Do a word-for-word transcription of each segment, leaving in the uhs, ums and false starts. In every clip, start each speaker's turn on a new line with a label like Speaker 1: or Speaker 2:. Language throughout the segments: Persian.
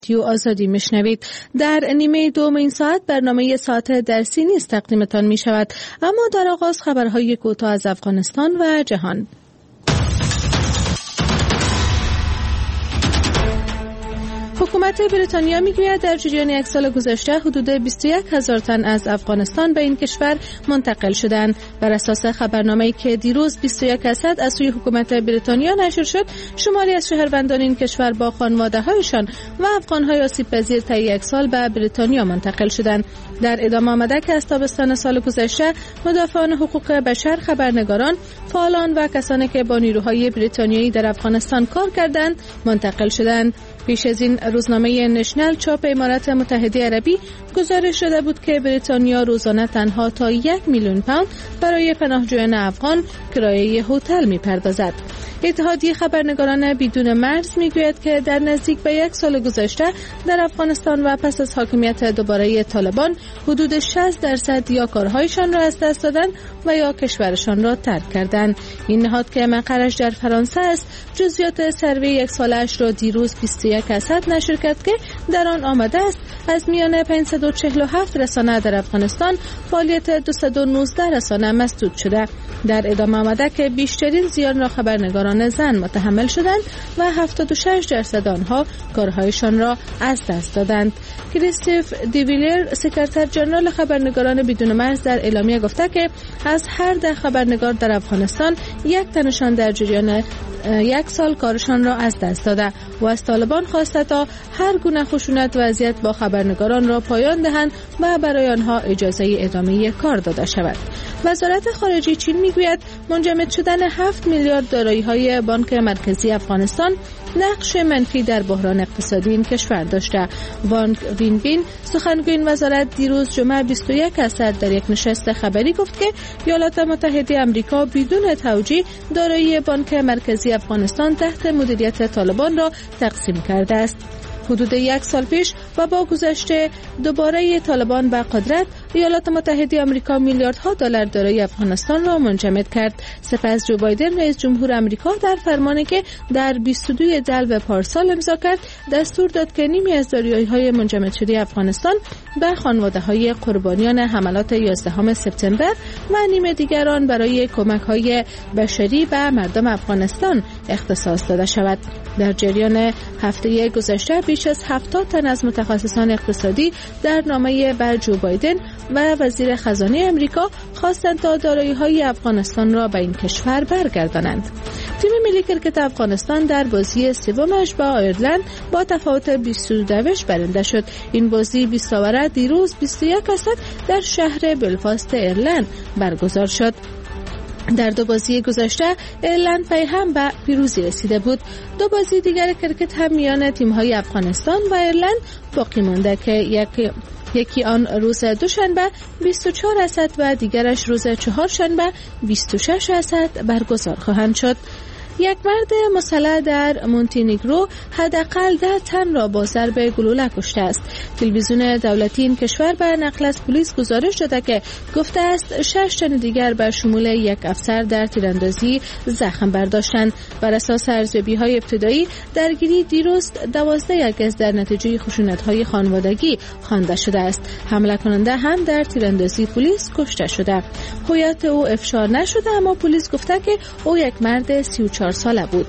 Speaker 1: رادیو آزادی میشنوید. در نیمه دوم این ساعت برنامه ساعت درسی نیز تقدیمتان می شود، اما در آغاز خبرهای کوتاه از افغانستان و جهان. حکومت بریتانیا میگوید در جریان یک سال گذشته حدود بیست و یک هزار تن از افغانستان به این کشور منتقل شدند. بر اساس خبرنامه‌ای که دیروز بیست و یک درصد از سوی حکومت بریتانیا نشر شد، شماری از شهروندان این کشور با خانواده‌هایشان و افغان‌های آسیب‌پذیر طی یک سال به بریتانیا منتقل شدند. در ادامه آمده که از تابستان سال گذشته مدافعان حقوق بشر، خبرنگاران، فعالان و کسانی که با نیروهای بریتانیایی در افغانستان کار کردند منتقل شدند. پیش از این روزنامه نشنل چاپ امارات متحده عربی گزارش شده بود که بریتانیا روزانه تنها تا یک میلیون پوند برای پناهجویان افغان کرایه هتل می‌پردازد. اتحادیه خبرنگاران بدون مرز میگوید که در نزدیک به یک سال گذشته در افغانستان و پس از حاکمیت دوباره طالبان حدود شصت درصد یا کارهایشان را از دست دادند و یا کشورشان را ترک کردند. این نهاد که مقرش در فرانسه است جزئیات سروی یک سالش را دیروز بیست و یک درصد نشر کرد که در آن آمده است از میان پانصد و چهل و هفت رسانه در افغانستان فعالیت دویست و نوزده رسانه مسدود شده. در ادامه آمده که بیشترین زیان را خبرنگاران زن متحمل شدند و هفتاد و شش درصد آنها کارهایشان را از دست دادند. کریستوف دیویلر سکرتر ژنرال خبرنگاران بدون مرز در اعلامیه گفته که از هر ده خبرنگار در افغانستان یک تنشان در جریان یک سال کارشان را از دست داده و از طالبان خواسته تا هر گونه خشونت و اذیت با خبرنگاران را پایان دهند و برای آنها اجازه ادامه کار داده شود. وزارت خارجه چین میگوید منجمد شدن هفت میلیارد دارایی‌های بانک مرکزی افغانستان نقش منفی در بحران اقتصادی این کشور داشته. وانگ وینبین سخنگوی این وزارت دیروز جمعه بیست و یک درصد در یک نشست خبری گفت که ایالات متحده آمریکا بدون توجیه دارایی بانک مرکزی افغانستان تحت مدیریت طالبان را تقسیم کرده است. حدود یک سال پیش و با گذشت دوباره طالبان به قدرت، ایالات متحده آمریکا میلیاردها دلار دارایی افغانستان را منجمد کرد. سپس جو بایدن رئیس جمهور آمریکا در فرمانی که در بیست و دو دلو پارسال امضا کرد دستور داد که نیمی از دارایی‌های منجمد شده افغانستان به خانواده‌های قربانیان حملات یازدهم سپتامبر و نیم دیگر آن برای کمک‌های بشری به مردم افغانستان اختصاص داده شود. در جریان هفته گذشته بیش از هفتاد تن از متخصصان اقتصادی در نامه بر جو بایدن و وزیر خزانه امریکا خواستند تا دارایی‌های افغانستان را به این کشور برگردانند. تیم ملی کرکت افغانستان در بازی سومش با ایرلند با تفاوت بیست و دو دوش برنده شد. این بازی بیست اوور دیروز بیست و یک درصد در شهر بلفاست ایرلند برگزار شد. در دو بازی گذشته ایرلند پی هم به پیروزی رسیده بود. دو بازی دیگر کرکت هم میان تیم‌های افغانستان و ایرلند باقی مانده که یک یکی آن روز دوشنبه بیست و چهار درصد و دیگرش روز چهارشنبه بیست و شش درصد برگزار خواهند شد. یک مرد مسلح در مونتینیگرو حداقل ده تن را با ضرب گلوله کشته است. تلویزیون دولتی این کشور به نقل از پلیس گزارش داده که گفته است شش تن دیگر به شمول یک افسر در تیراندازی زخم برداشتند. بر اساس ارزیابی‌های ابتدایی درگیری دیروز دوازده اگست در نتیجه خشونت‌های خانوادگی خوانده شده است. حمله کننده هم در تیراندازی پلیس کشته شده. هویت او افشا نشده اما پلیس گفته که او یک مرد سی و چهار ساله بود.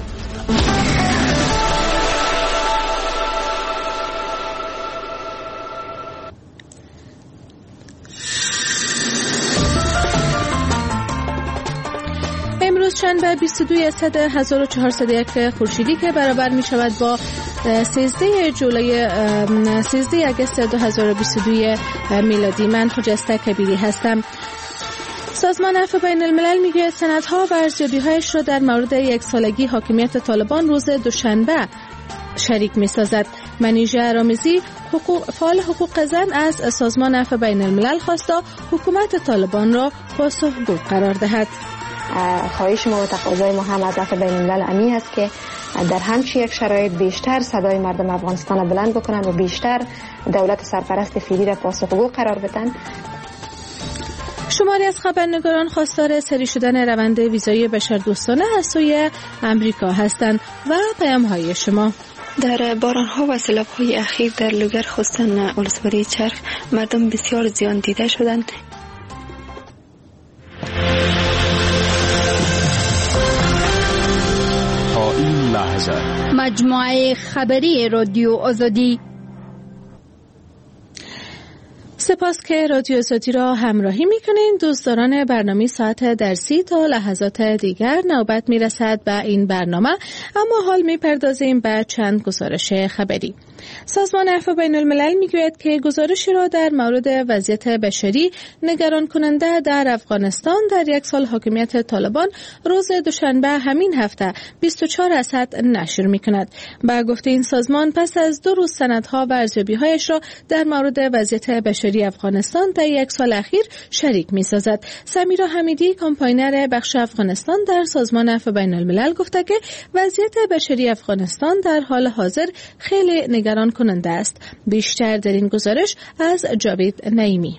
Speaker 1: امروز شنبه بیست و دو اسفند هزار و چهارصد و یک خورشیدی که برابر می شود با سیزده جولای سیزده اگست دو هزار و بیست و دو میلادی. من خجسته کبیری هستم. سازمان عفو بین الملل میگه سندها و ارزیابی‌هایش را در مورد یک سالگی حاکمیت طالبان روز دوشنبه شریک می‌سازد. منیژه رامیزی حقوق فعال حقوق زن از سازمان عفو بین الملل خواسته حکومت طالبان را پاسخگو قرار دهد.
Speaker 2: خواهش ما و تقاضای ما هم از عفو بین الملل امی است که در همچین یک شرایط بیشتر صدای مردم افغانستان را بلند بکنند و بیشتر دولت سرپرست فعلی را پاسخگو قرار بدهند.
Speaker 1: شماری از خبرنگاران خواستار سری شدن روند ویزای بشردوستانه از سوی امریکا هستند و پیام‌های شما.
Speaker 3: در باران‌ها و سیلاب‌های اخیر در لوگر خصوصاً ولسوالی چرخ مردم بسیار زیان دیده شدند.
Speaker 4: تا این لحظه
Speaker 5: مجموعه خبری رادیو آزادی.
Speaker 1: سپاس که رادیو آزادی را همراهی میکنین. دوستداران برنامه ساعت درسی تا لحظات دیگر نوبت میرسد به این برنامه، اما حال میپردازیم به چند گزارش خبری. سازمان عفو بین الملل میگوید که گزارشی را در مورد وضعیت بشری نگران کننده در افغانستان در یک سال حاکمیت طالبان روز دوشنبه همین هفته بیست و چهار اسد نشر میکند. با گفته این سازمان پس از دو روز سندها و ارزیابی‌هایش را در مورد وضعیت بشری افغانستان در یک سال اخیر شریک می‌سازد. سمیرا حمیدی، کامپاینر بخش افغانستان در سازمان عفو بین الملل، گفته که وضعیت بشری افغانستان در حال حاضر خیلی نگران کننده است. بیشتر در این گزارش از جاوید نعیمی.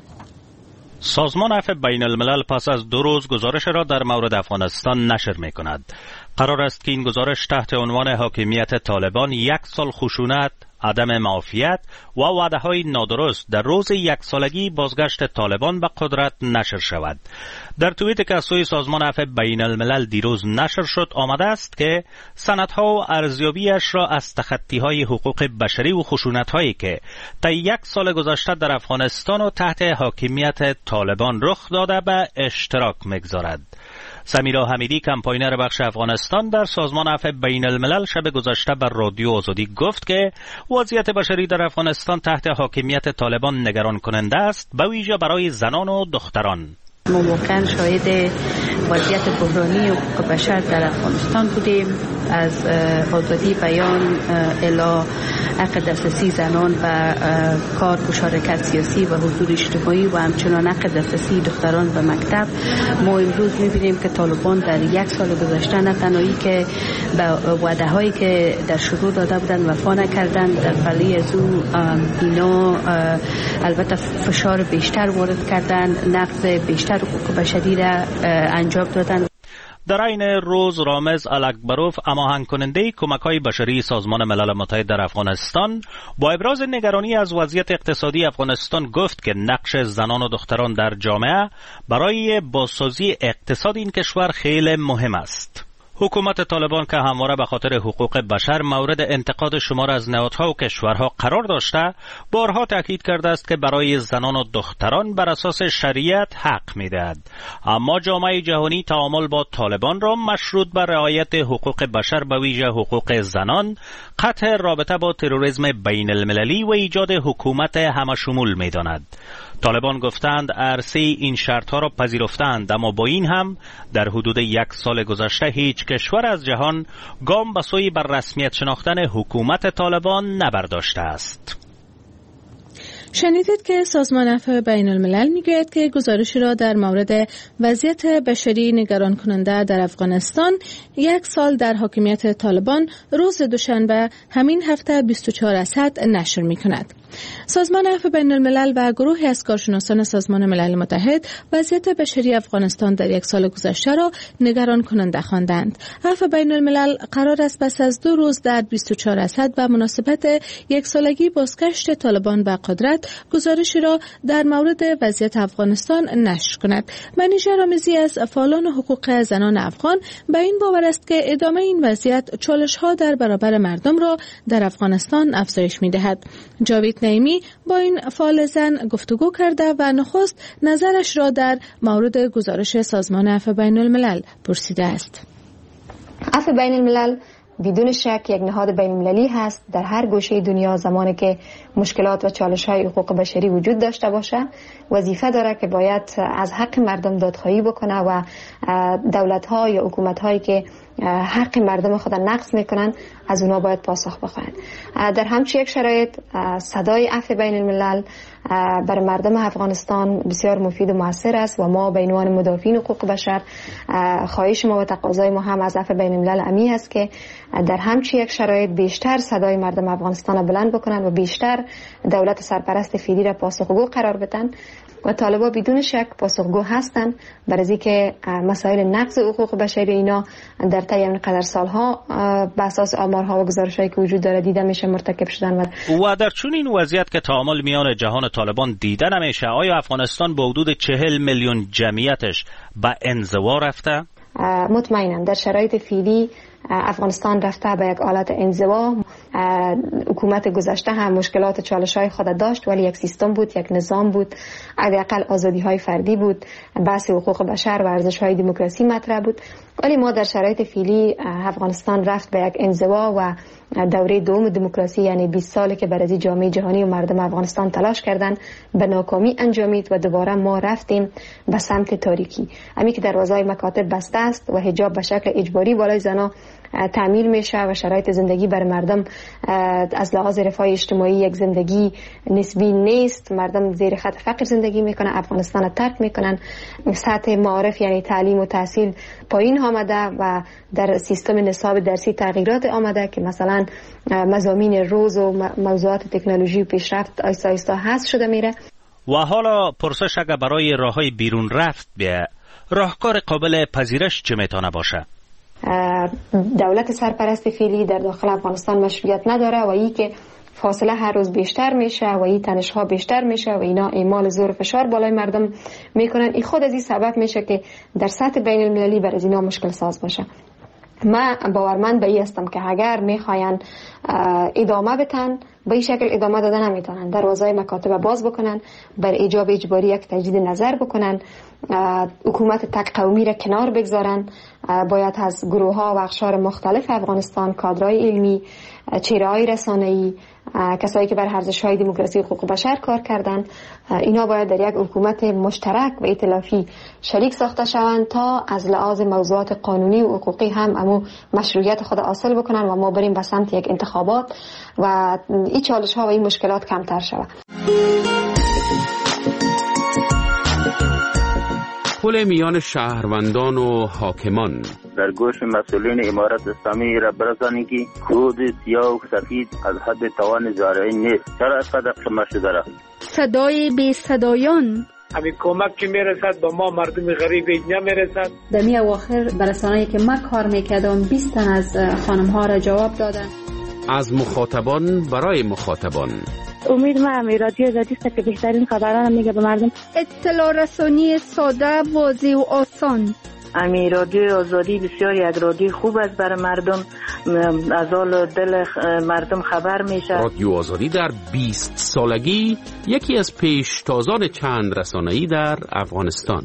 Speaker 6: سازمان عفو بین الملل پس از دو روز گزارش را در مورد افغانستان نشر می کند. قرار است که این گزارش تحت عنوان حاکمیت طالبان یک سال خشونت، عدم معافیت و وعده‌های نادرست در روز یک سالگی بازگشت طالبان به قدرت نشر شود. در توییتی که از سوی سازمان عفو بین الملل دیروز نشر شد آمده است که سندها و ارزیابیش را از تخطی‌های حقوق بشری و خشونت‌هایی که طی یک سال گذشته در افغانستان و تحت حاکمیت طالبان رخ داده به اشتراک می‌گذارد. سمیرا حمیدی، کمپاینر بخش افغانستان در سازمان عفو بین الملل، شب گذشته بر رادیو آزادی گفت که وضعیت بشری در افغانستان تحت حاکمیت طالبان نگران کننده است، به ویژه برای زنان و دختران.
Speaker 7: ما واقعا شاهد وضعیت بحرانی حقوق بشر در افغانستان بودیم، از آزادی بیان الی حق دسترسی زنان و کار، مشارکت سیاسی و حضور اجتماعی و همچنان حق دسترسی دختران به مکتب. ما امروز می‌بینیم که طالبان در یک سال گذشته نه تنهایی که به وعده هایی که در شروع داده بودند وفا نکردند، در پلی از او اینا البته فشار بیشتر وارد کردند، نقض بیشتر حقوق بشری را انجام دادند.
Speaker 6: در این روز رامز الکبروف، هماهنگ کننده کمک‌های بشری سازمان ملل متحد در افغانستان، با ابراز نگرانی از وضعیت اقتصادی افغانستان گفت که نقش زنان و دختران در جامعه برای بازسازی اقتصاد این کشور خیلی مهم است. حکومت طالبان که همواره به خاطر حقوق بشر مورد انتقاد شمار از نهادها و کشورها قرار داشته، بارها تاکید کرده است که برای زنان و دختران بر اساس شریعت حق می‌دهد. اما جامعه جهانی تعامل با طالبان را مشروط بر رعایت حقوق بشر به ویژه حقوق زنان، قطع رابطه با تروریسم بین المللی و ایجاد حکومت همشمول می‌داند. طالبان گفتند عرصه این شرطها را پذیرفتند، اما با این هم در حدود یک سال گذشته هیچ کشور از جهان گام به سوی بر رسمیت شناختن حکومت طالبان نبرداشته است.
Speaker 1: شنیدید که سازمان عفو بین الملل میگوید که گزارشی را در مورد وضعیت بشری نگران کننده در افغانستان یک سال در حاکمیت طالبان روز دوشنبه همین هفته بیست و چهار اسد نشر می کند. سازمان عفو بین الملل و گروهی از کارشناسان سازمان ملل متحد وضعیت بشری افغانستان در یک سال گذشته را نگران کننده خواندند. عفو بین الملل قرار است پس از دو روز در بیست و چهار اسد به مناسبت یک سالگی بازگشت طالبان به قدرت گزارشی را در مورد وضعیت افغانستان نشر کند. منیژه رامزی از فعالان حقوق زنان افغان به این باور است که ادامه این وضعیت چالش‌ها در برابر مردم را در افغانستان افزایش می‌دهد. جاوید نعیمی با این فعال زن گفتگو کرده و نخست نظرش را در مورد گزارش سازمان عفو بین الملل پرسیده است.
Speaker 2: عفو بین الملل بدون شک یک نهاد بین المللی هست در هر گوشه دنیا. زمانی که مشکلات و چالش‌های حقوق بشری وجود داشته باشه، وظیفه داره که باید از حق مردم دادخواهی بکنه و دولت‌ها یا حکومت‌هایی که حق مردم خود نقض میکنن از اونا باید پاسخ بخواهند. در همچین یک شرایط صدای عفو بین الملل برای مردم افغانستان بسیار مفید و مؤثر است و ما به عنوان مدافعین حقوق بشر خواهش ما و تقاضای ما هم از عفو بین الملل امی است که در همچین یک شرایط بیشتر صدای مردم افغانستان بلند بکنن و بیشتر دولت سرپرست فعلی را پاسخگو قرار بدن. و طالبان بدون شک پاسخگو هستند برای اینکه مسائل نقض حقوق بشری اینا در طی این قدر سالها بر اساس آمارها و گزارش‌هایی که وجود داره دیده میشه مرتکب شدن. و
Speaker 6: و در چون این وضعیت که تعامل میان جهان طالبان دیده نمیشه، آیا افغانستان با حدود چهل میلیون جمعیتش به انزوا رفته؟
Speaker 2: مطمئنم در شرایط فعلی افغانستان رفته به یک حالت انزوا. حکومت گذشته هم مشکلات چالش‌های خود داشت، ولی یک سیستم بود، یک نظام بود، حداقل آزادی‌های فردی بود، بحث حقوق بشر و ارزش‌های دموکراسی مطرح بود. ولی ما در شرایط فعلی افغانستان رفت به یک انزوا و دوره دوم دموکراسی، یعنی بیست سالی که برای جامعه جهانی و مردم افغانستان تلاش کردن به ناکامی انجامید و دوباره ما رفتیم به سمت تاریکی. همین که دروازه‌های مکاتب بسته است و حجاب به شکل اجباری بالای زنها تعمیل میشه و شرایط زندگی برای مردم از لحاظ رفاه اجتماعی یک زندگی نسبی نیست. مردم زیر خط فقر زندگی میکنن، افغانستان ترک میکنن، سطح معارف یعنی تعلیم و تحصیل پایین آمده و در سیستم نصاب درسی تغییرات آمده که مثلا مضامین روز و موضوعات تکنولوژی و پیشرفت آیسته آیسته حذف شده میره.
Speaker 6: و حالا پرسش اگر برای راههای بیرون رفت بیه، راهکار قابل پذیرش چه میتونه باشه؟
Speaker 2: دولت سرپرست فعلی در داخل افغانستان مشروعیت نداره و ای که فاصله هر روز بیشتر میشه و این تنش‌ها بیشتر میشه و اینا اعمال زور و فشار بالای مردم میکنن. این خود از این سبب میشه که در سطح بین المللی برای اینا مشکل ساز باشه. من باورمند به این هستم که اگر میخواین ادامه بتن به این شکل ادامه دادن نمیتونن، دروازه‌های مکاتب باز بکنن، بر ایجاب اجباری یک تجدید نظر بکنن، حکومت تک قومی را کنار بگذارن. باید از گروه ها و اقشار مختلف افغانستان، کادرهای علمی، چهره‌های رسانه‌ای، کسایی که بر ارزش‌های دموکراسی و حقوق بشر کار کردن، اینا باید در یک حکومت مشترک و ائتلافی شریک ساخته شوند تا از لحاظ موضوعات قانونی و حقوقی هم امو مشروعیت خود حاصل بکنن و ما بریم به سمت یک انتخابات و این چالش‌ها و این مشکلات کمتر شود.
Speaker 4: پل میان شهروندان و حاکمان
Speaker 8: در گوش مسئولین امارت اسلامی را برسانید که کود سیاه و سفید از حد توان جارحین نیست. چرا از قدر قمه شده رفت؟
Speaker 5: صدای بی صدایان
Speaker 9: همین کمک که میرسد به ما مردم غریب اینجا میرسد.
Speaker 7: در می اواخر برسانه‌ای که من کار میکردم بیست تن از خانم ها را جواب دادن.
Speaker 4: از مخاطبان برای مخاطبان.
Speaker 10: امید ما هم رادیو آزادی است که بهترین خبران میگه به مردم.
Speaker 5: اطلاع رسانی ساده، واضح و آسان.
Speaker 11: امی رادیو آزادی بسیار یک رادیو خوب است برای مردم، از حال دل مردم خبر میشه.
Speaker 4: رادیو آزادی در بیست سالگی یکی از پیشتازان چند رسانه‌ای در افغانستان.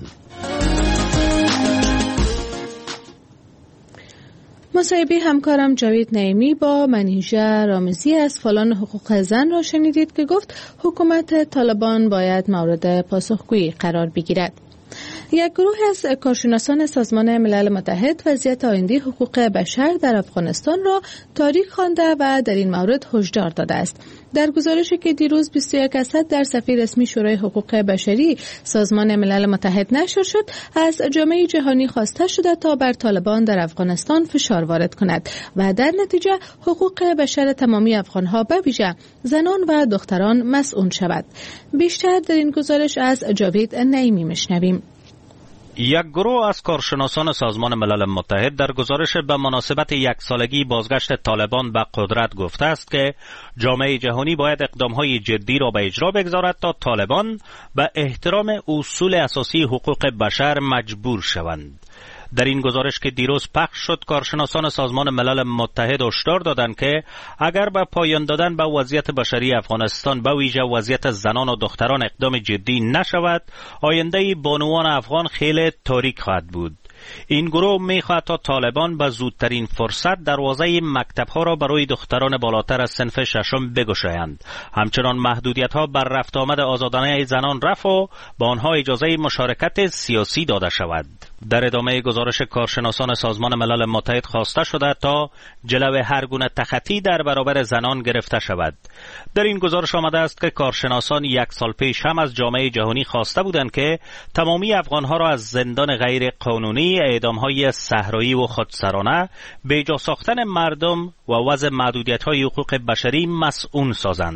Speaker 1: مصاحبه همکارم جاوید نعیمی با منیژه رامزی از فعالان حقوق زن را شنیدید که گفت حکومت طالبان باید مورد پاسخگویی قرار بگیرد. یک گروه از کارشناسان سازمان ملل متحد وضعیت آینده حقوق بشر در افغانستان را تاریک خوانده و در این مورد هشدار داده است. در گزارشی که دیروز بیست و یک اسد در صفحه رسمی شورای حقوق بشری سازمان ملل متحد نشر شد، از جامعه جهانی خواسته شده تا بر طالبان در افغانستان فشار وارد کند و در نتیجه حقوق بشر تمامی افغانها به ویژه زنان و دختران مسئول شود. بیشتر در این گزارش از جاوید نعیمی میشنویم.
Speaker 6: یک گروه از کارشناسان سازمان ملل متحد در گزارش به مناسبت یک سالگی بازگشت طالبان به قدرت گفته است که جامعه جهانی باید اقدامهای جدی را به اجرا بگذارد تا طالبان به احترام اصول اساسی حقوق بشر مجبور شوند. در این گزارش که دیروز پخش شد، کارشناسان سازمان ملل متحد هشدار دادند که اگر به پایان دادن به وضعیت بشری افغانستان به ویژه وضعیت زنان و دختران اقدام جدی نشود، آینده بانوان افغان خیلی تاریک خواهد بود. این گروه می‌خواهد تا طالبان به زودترین فرصت دروازه مکتب‌ها را برای دختران بالاتر از صنف ششم بگشایند. همچنان محدودیت‌ها بر رفت آمد آزادانه زنان رفع و به آنها اجازه مشارکت سیاسی داده شود. در ادامه گزارش کارشناسان سازمان ملل متحد خواسته شده تا جلوه هر گونه تخطی در برابر زنان گرفته شود. در این گزارش آمده است که کارشناسان یک سال پیش هم از جامعه جهانی خواسته بودند که تمامی افغانها را از زندان غیر قانونی، اعدام‌های صحرایی و خودسرانه، بی‌جا ساختن مردم و وضع محدودیت‌های حقوق بشری مسئول سازند.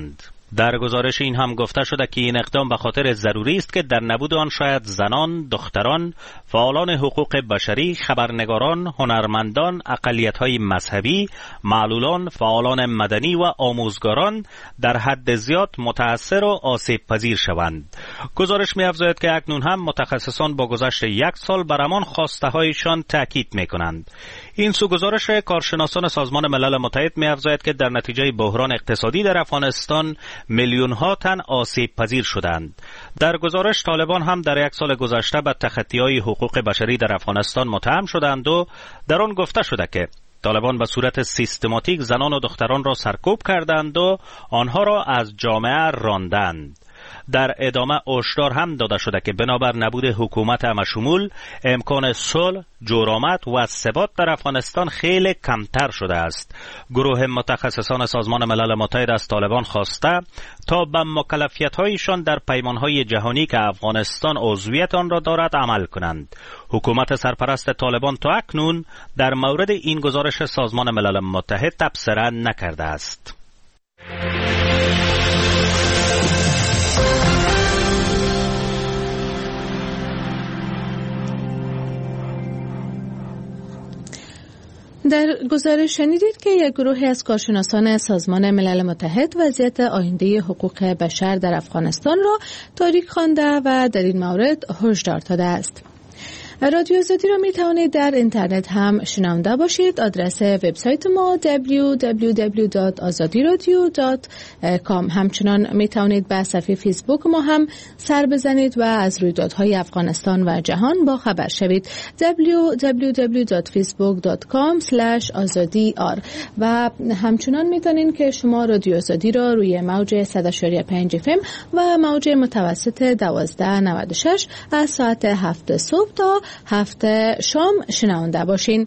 Speaker 6: در گزارش این هم گفته شده که این اقدام به خاطر ضروری است که در نبود آن شاید زنان، دختران، فعالان حقوق بشری، خبرنگاران، هنرمندان، اقلیت‌های مذهبی، معلولان، فعالان مدنی و آموزگاران در حد زیاد متاثر و آسیب پذیر شوند. گزارش می‌افزاید که اکنون هم متخصصان با گذشت یک سال بر همان خواسته‌هایشان تاکید می‌کنند. این سو گزارش کارشناسان سازمان ملل متحد می‌افزاید که در نتیجه بحران اقتصادی در افغانستان میلیون ها تن آسیب پذیر شدند. در گزارش طالبان هم در یک سال گذشته به تخطی‌های حقوق بشری در افغانستان متهم شدند و در آن گفته شده که طالبان به صورت سیستماتیک زنان و دختران را سرکوب کردند و آنها را از جامعه راندند. در ادامه هشدار هم داده شده که بنابر نبود حکومت همشمول امکان صلح، جرأت و ثبات در افغانستان خیلی کمتر شده است. گروه متخصصان سازمان ملل متحد از طالبان خواسته تا به مکلفیت‌هایشان در پیمان‌های جهانی که افغانستان عضویت آن را دارد عمل کنند. حکومت سرپرست طالبان تا اکنون در مورد این گزارش سازمان ملل متحد تبصره نکرده است.
Speaker 1: در گزارش شنیدید که یک گروهی از کارشناسان سازمان ملل متحد وضعیت آینده حقوق بشر در افغانستان را تاریک خوانده و در این مورد هشدار داده است. رادیو آزادی را می توانید در اینترنت هم شنونده باشید. آدرس وبسایت ما دبلیو دبلیو دبلیو دات آزادی رادیو دات کام. همچنان می توانید به صفحه فیسبوک ما هم سر بزنید و از رویدادهای افغانستان و جهان با خبر شوید. دبلیو دبلیو دبلیو دات فیسبوک دات کام اسلش آزادی آر. و همچنان می توانید که شما رادیو آزادی را روی موج صد و پنج اف ام و موج متوسط دوازده نود و شش از ساعت هفت صبح تا هفته شام شنونده باشین.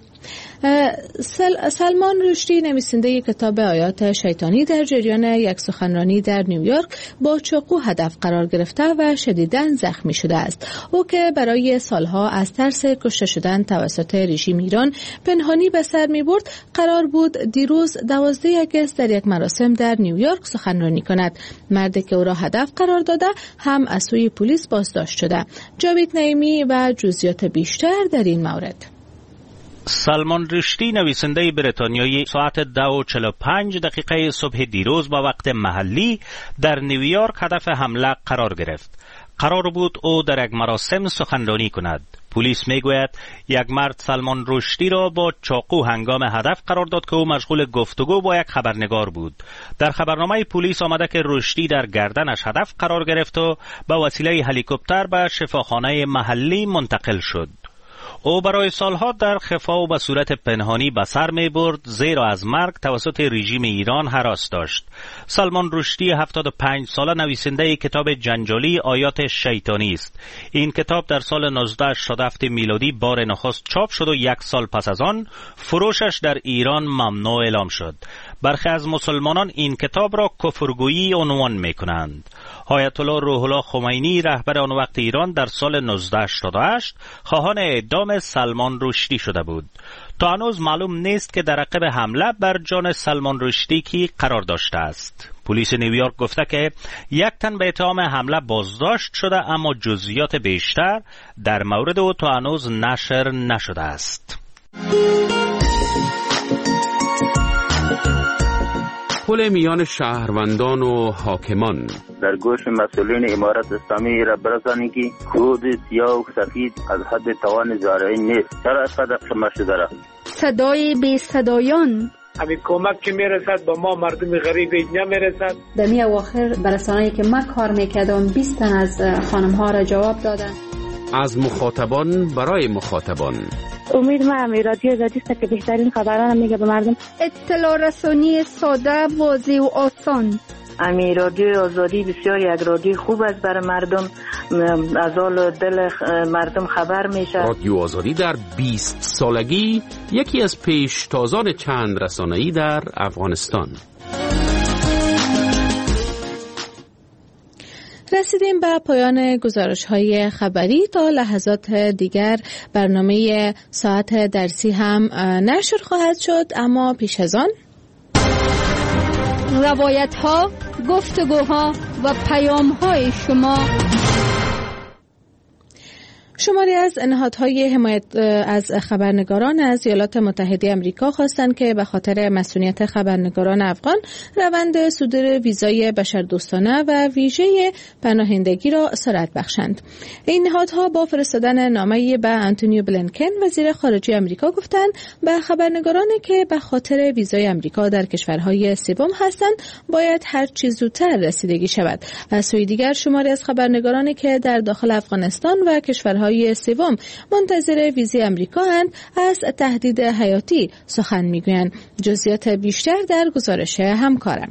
Speaker 1: سل... سلمان رشدی نویسنده کتاب آیات شیطانی در جریان یک سخنرانی در نیویورک با چاقو هدف قرار گرفته و شدیداً زخمی شده است. او که برای سالها از ترس کشته شدن توسط رژیم ایران پنهانی به سر می برد، قرار بود دیروز دوازده آگوست در یک مراسم در نیویورک سخنرانی کند. مردی که او را هدف قرار داده هم از سوی پلیس بازداشت شده. جاوید نعیمی و جزئیات بیشتر در این مورد.
Speaker 6: سلمان رشدی نویسنده بریتانیایی ساعت دو و چهل و پنج دقیقه صبح دیروز با وقت محلی در نیویورک هدف حمله قرار گرفت. قرار بود او در یک مراسم سخنرانی کند. پلیس میگوید یک مرد سلمان رشدی را با چاقو هنگام هدف قرار داد که او مشغول گفتگو با یک خبرنگار بود. در خبرنامه پلیس آمده که رشدی در گردنش هدف قرار گرفت و با وسیله هلیکوپتر به شفاخانه محلی منتقل شد. او برای سالها در خفا و به صورت پنهانی به سر می برد، زیرا از مرگ توسط رژیم ایران هراس داشت. سلمان رشدی هفتاد و پنج ساله نویسنده کتاب جنجالی آیات شیطانی است. این کتاب در سال نوزده شصت و هفت میلادی بار نخست چاپ شد و یک سال پس از آن فروشش در ایران ممنوع اعلام شد. برخی از مسلمانان این کتاب را کفرگویی عنوان می کنند. آیت الله روح الله خمینی رهبر آن وقت ایران در سال نوزده هشتاد و هشت خواهان اعدام سلمان رشدی شده بود. تا هنوز معلوم نیست که در عقب حمله بر جان سلمان رشدی کی قرار داشته است. پلیس نیویورک گفته که یک تن به اتهام حمله بازداشت شده، اما جزئیات بیشتر در مورد او تا هنوز نشر نشده است.
Speaker 4: پل میان شهروندان و حاکمان
Speaker 8: در گوش مسئولین امارت اسلامی را برسانی که کود سیاه و سفید از حد توان زارعین نیست. چرا اینقدر خمه شده را؟
Speaker 5: صدای بی صدایان
Speaker 9: همین کمک که میرسد با ما مردم غریب نمیرسد.
Speaker 12: در می اواخر برسانه‌ای که من کار میکردم بیست تن از خانم ها را جواب دادن.
Speaker 4: از مخاطبان برای مخاطبان.
Speaker 10: امید ما رادیو آزادی است که بهترین خبران میگه به مردم.
Speaker 5: اطلاع رسانی ساده، واضح و آسان.
Speaker 11: امی رادیو آزادی بسیار یک رادیو خوب است برای مردم، از حال دل مردم خبر میشه.
Speaker 4: رادیو آزادی در بیست سالگی یکی از پیشتازان چند رسانه‌ای در افغانستان.
Speaker 1: رسیدیم به پایان گزارش‌های خبری. تا لحظات دیگر برنامه ساعت درسی هم نشر خواهد شد، اما پیش از آن
Speaker 5: روایت‌ها گفتگوها و پیام‌های شما.
Speaker 1: شماری از نهادهای حمایت از خبرنگاران از ایالات متحده آمریکا خواستند که به خاطر مسئولیت خبرنگاران افغان روند صدور ویزای بشردوستانه و ویژه پناهندگی را سرعت بخشند. این نهادها با فرستادن نامه‌ای به آنتونی بلینکن وزیر خارجه آمریکا گفتند به خبرنگارانی که به خاطر ویزای آمریکا در کشورهای سوم هستند باید هر چه زودتر رسیدگی شود. از سوی دیگر شماری از خبرنگارانی که در داخل افغانستان و کشورهای های سوم منتظر ویزای آمریکا اند از تهدید حیاتی سخن میگویند. جزئیات بیشتر در گزارش همکارم.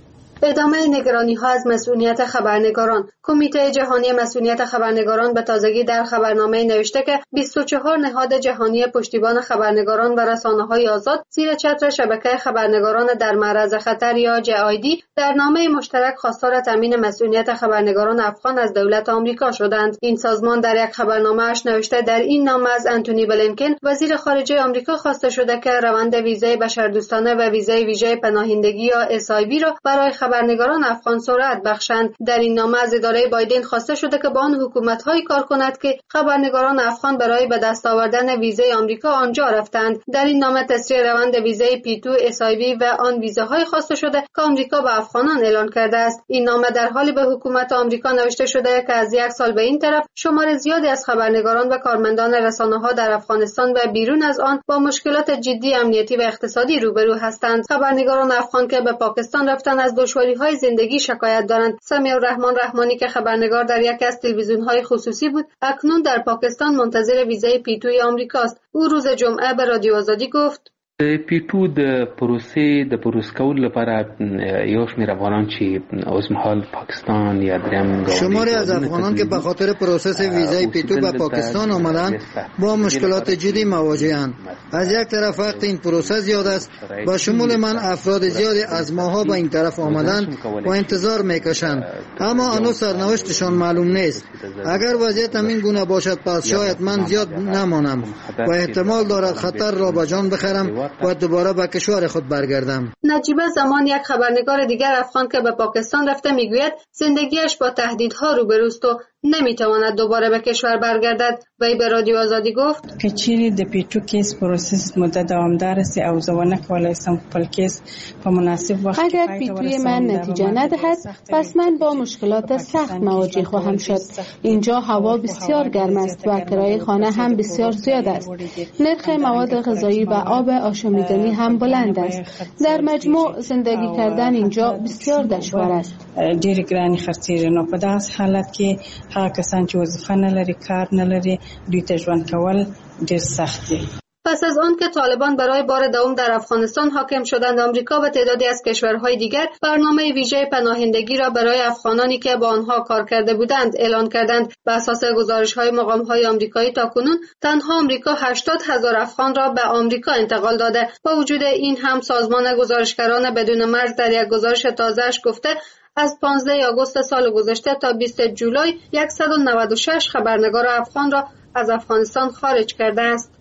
Speaker 13: ادامه نگرانی‌ها از مسئولیت خبرنگاران. کمیته جهانی مسئولیت خبرنگاران به تازگی در خبرنامه نوشته که بیست و چهار نهاد جهانی پشتیبان خبرنگاران و رسانه‌های آزاد زیر چتر شبکه خبرنگاران در معرض خطر یا جی آی دی در نامه مشترک خواستار تامین مسئولیت خبرنگاران افغان از دولت آمریکا شدند. این سازمان در یک خبرنامه‌اش نوشته در این نامه از آنتونی بلینکن وزیر خارجه آمریکا خواسته شده که روند ویزای بشردوستانه و ویزای ویژه پناهندگی یا اس آی بی را برای خبرنگاران افغان سرعت بخشند. در این نامه از اداره بایدن خواسته شده که با آن حکومت‌های کار کند که خبرنگاران افغان برای به دست آوردن ویزای آمریکا آنجا رفتند. در این نامه تسریع روند ویزای پی تو اس آی بی و آن ویزاهای خواسته شده که آمریکا به افغانان اعلان کرده است. این نامه در حالی به حکومت آمریکا نوشته شده که از یک سال به این طرف شمار زیادی از خبرنگاران و کارمندان رسانه‌ها در افغانستان و بیرون از آن با مشکلات جدی امنیتی و اقتصادی روبرو هستند. خبرنگاران افغان که به پاکستان رفتن از دشواری‌های زندگی شکایت دارند. سمیع الرحمن رحمانی که خبرنگار در یکی از تلویزیون‌های خصوصی بود، اکنون در پاکستان منتظر ویزای پی توی آمریکاست. او روز جمعه به رادیو آزادی گفت:
Speaker 14: پی تو د پروسې د پروس کول لپاره یو شمېر افغانان چې اوسمهال پاکستان یا دریم
Speaker 15: شماری از افغانان که به خاطر پروسس ویزای پی تو به پاکستان آمدند با مشکلات جدی مواجه‌اند. از یک طرف وقت این پروسه زیاد است، با شمول من افراد زیادی از ماها به این طرف آمدند و انتظار میکشند، اما هنوز سرنوشتشان معلوم نیست. اگر وضعیت همین گونه باشد پس شاید من زیاد نمانم و احتمال دارد خطر را به جان بخرم و دوباره به کشور خود برگردم.
Speaker 13: نجیبه زمان یک خبرنگار دیگر افغان که به پاکستان رفته میگوید زندگیش با تهدیدها روبروست و نمیتواند دوباره به کشور برگردد. وی به رادیو آزادی گفت
Speaker 16: که چیری د پیټو کیس پروسس مدت دوامدار است او زونه کولای سم خپل کیس په مناسب وخت
Speaker 1: اگر پیتوی من نتیجه ندهد پس من با مشکلات سخت مواجه خواهم شد. اینجا هوا بسیار گرم است و کرایه خانه هم بسیار زیاد است. نرخ مواد غذایی و آب آشامیدنی هم بلند است. در مجموع زندگی کردن اینجا بسیار دشوار است.
Speaker 16: ډېر ګراني خرڅېږي. نو په داس حالت کې هغه کسان چې وظیفه نه لري کار نه لري دوی ته ژوند کول ډېر سخت دي.
Speaker 13: پس از آن که طالبان برای بار دوم در افغانستان حاکم شدند، آمریکا و تعدادی از کشورهای دیگر برنامه ویژه پناهندگی را برای افغانانی که با آنها کار کرده بودند اعلان کردند. بر اساس گزارش‌های مقام‌های آمریکایی تاکنون تنها آمریکا هشتاد هزار افغان را به آمریکا انتقال داده. با وجود این هم سازمان گزارشگران بدون مرز در یک گزارش تازه‌اش گفته از پانزده آگوست سال گذشته تا بیست جولای صد و نود و شش خبرنگار افغان را از افغانستان خارج کرده است.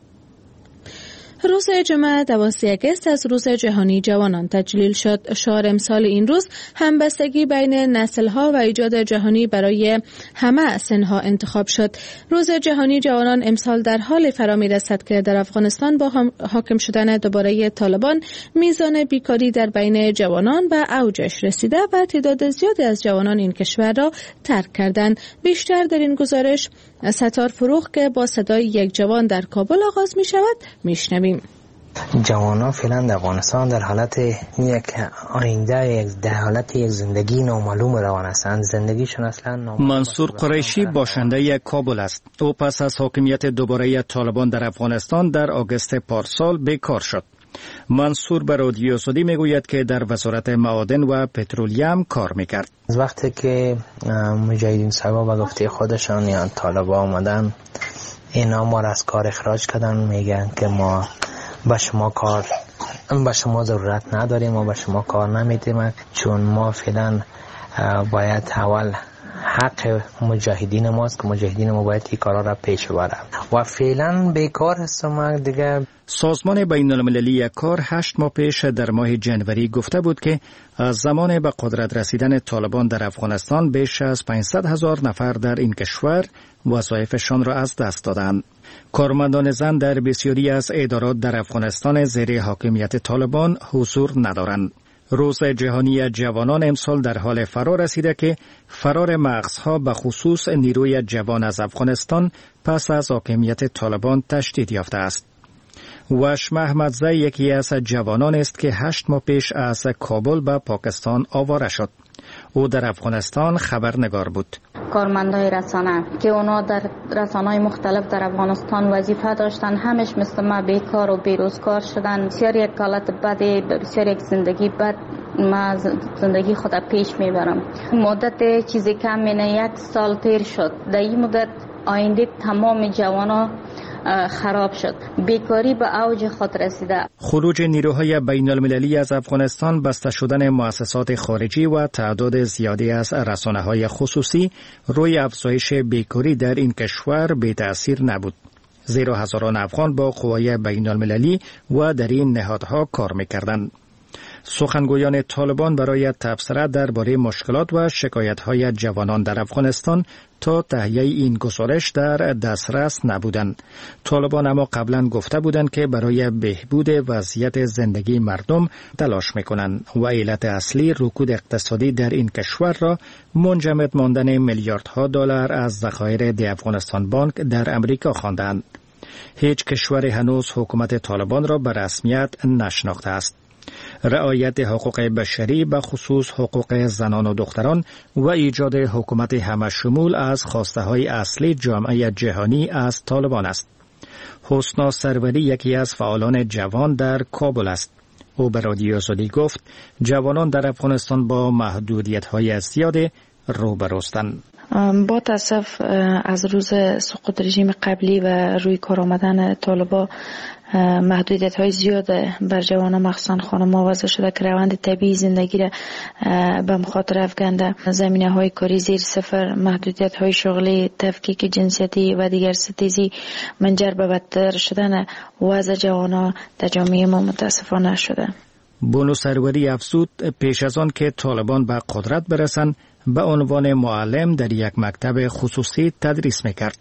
Speaker 1: روز جمعه دوازده آگوست از روز جهانی جوانان تجلیل شد. شعار امسال این روز همبستگی بین نسل‌ها و ایجاد جهانی برای همه سن‌ها انتخاب شد. روز جهانی جوانان امسال در حال فرا می‌رسد که در افغانستان با حاکم شدن دوباره طالبان میزان بیکاری در بین جوانان به اوجش رسیده و تعداد زیادی از جوانان این کشور را ترک کردند. بیشتر در این گزارش ستار فروخ که با صدای یک جوان در کابل آغاز می شود میشنویم.
Speaker 17: جوانان فعلا در افغانستان در حالت یک آینده، یک در حالت یک زندگی نامعلوم روان هستند. زندگیشون اصلا نامعلوم.
Speaker 18: منصور قریشی باشنده یک کابل است. او پس از حاکمیت دوباره طالبان در افغانستان در آگوست پارسال بیکار شد. منصور به رادیو آزادی میگوید که در وزارت معادن و پترولیم کار میکرد.
Speaker 17: از وقتی که مجاهدین صاحبا به گفته خودشان یا طالبا آمدن اینا ما را از کار اخراج کردن، میگن که ما به شما کار به شما ضرورت نداریم، ما به شما کار نمیدیم چون ما فعلا باید اول حق مجاهدین ماست که مجاهدین ما باید این کارا را پیش ببرن و فعلا بیکار هستم دیگه.
Speaker 18: سازمان بین المللی کار هشت ماه پیش در ماه جنوری گفته بود که از زمان به قدرت رسیدن طالبان در افغانستان بیش از پانصد هزار نفر در این کشور وظایفشان را از دست دادند. کارمندان زن در بسیاری از ادارات در افغانستان زیر حاکمیت طالبان حضور ندارند. روز جهانی جوانان امسال در حال فرا رسیده که فرار مغزها به خصوص نیروی جوان از افغانستان پس از حاکمیت طالبان تشدید یافته است. وش محمدزی یکی از جوانان است که هشت ماه پیش از کابل به پاکستان آواره شد. او در افغانستان خبرنگار بود.
Speaker 19: کارمندای رسانه که اونا در رسانه‌های مختلف در افغانستان وظیفه داشتن، همش مثل ما بیکار و بیروزگار شدن. بسیار یک حالت بده، بسیار یک زندگی بد ما زندگی خود پیش میبرم. مدت چیزی کم نه یک سال تیر شد. در این مدت آینده تمام جوانا خراب شد. بیکاری به اوج خود رسیده.
Speaker 18: خروج نیروهای بین المللی از افغانستان، بسته شدن مؤسسات خارجی و تعداد زیادی از رسانه‌های خصوصی روی افزایش بیکاری در این کشور بی تأثیر نبود. زیرا هزاران افغان با قوای بین المللی و در این نهادها کار می‌کردند. سخنگویان طالبان برای تبصره درباره مشکلات و شکایت‌های جوانان در افغانستان تا تهیه این گزارش در دسترس نبودند. طالبان اما قبلا گفته بودند که برای بهبود وضعیت زندگی مردم تلاش می‌کنند و علت اصلی رکود اقتصادی در این کشور را منجمد ماندن میلیاردها دلار از ذخایر دی افغانستان بانک در امریکا خواندند. هیچ کشور هنوز حکومت طالبان را به رسمیت نشناخته است. رعایت حقوق بشری به خصوص حقوق زنان و دختران و ایجاد حکومت همشمول از خواسته های اصلی جامعه جهانی از طالبان است. حسنا سروری یکی از فعالان جوان در کابل است. او به رادیو آزادی گفت جوانان در افغانستان با محدودیت های زیاد روبروستند.
Speaker 3: با تاسف از روز سقوط رژیم قبلی و روی کار آمدن طالبان محدودیت های زیاد بر جوانان مخصوصا خانم‌ها وضع شده که روند طبیعی زندگی را به مخاطره افکنده. زمینه های کاری زیر صفر، محدودیت های شغلی، تفکیک جنسیتی و دیگر ستیزی منجر به بدتر شدن وضع جوانان در جامعه ما متاسفانه شده.
Speaker 18: بونو سروری افزود پیش از آن که طالبان به قدرت برسند به عنوان معلم در یک مکتب خصوصی تدریس میکرد.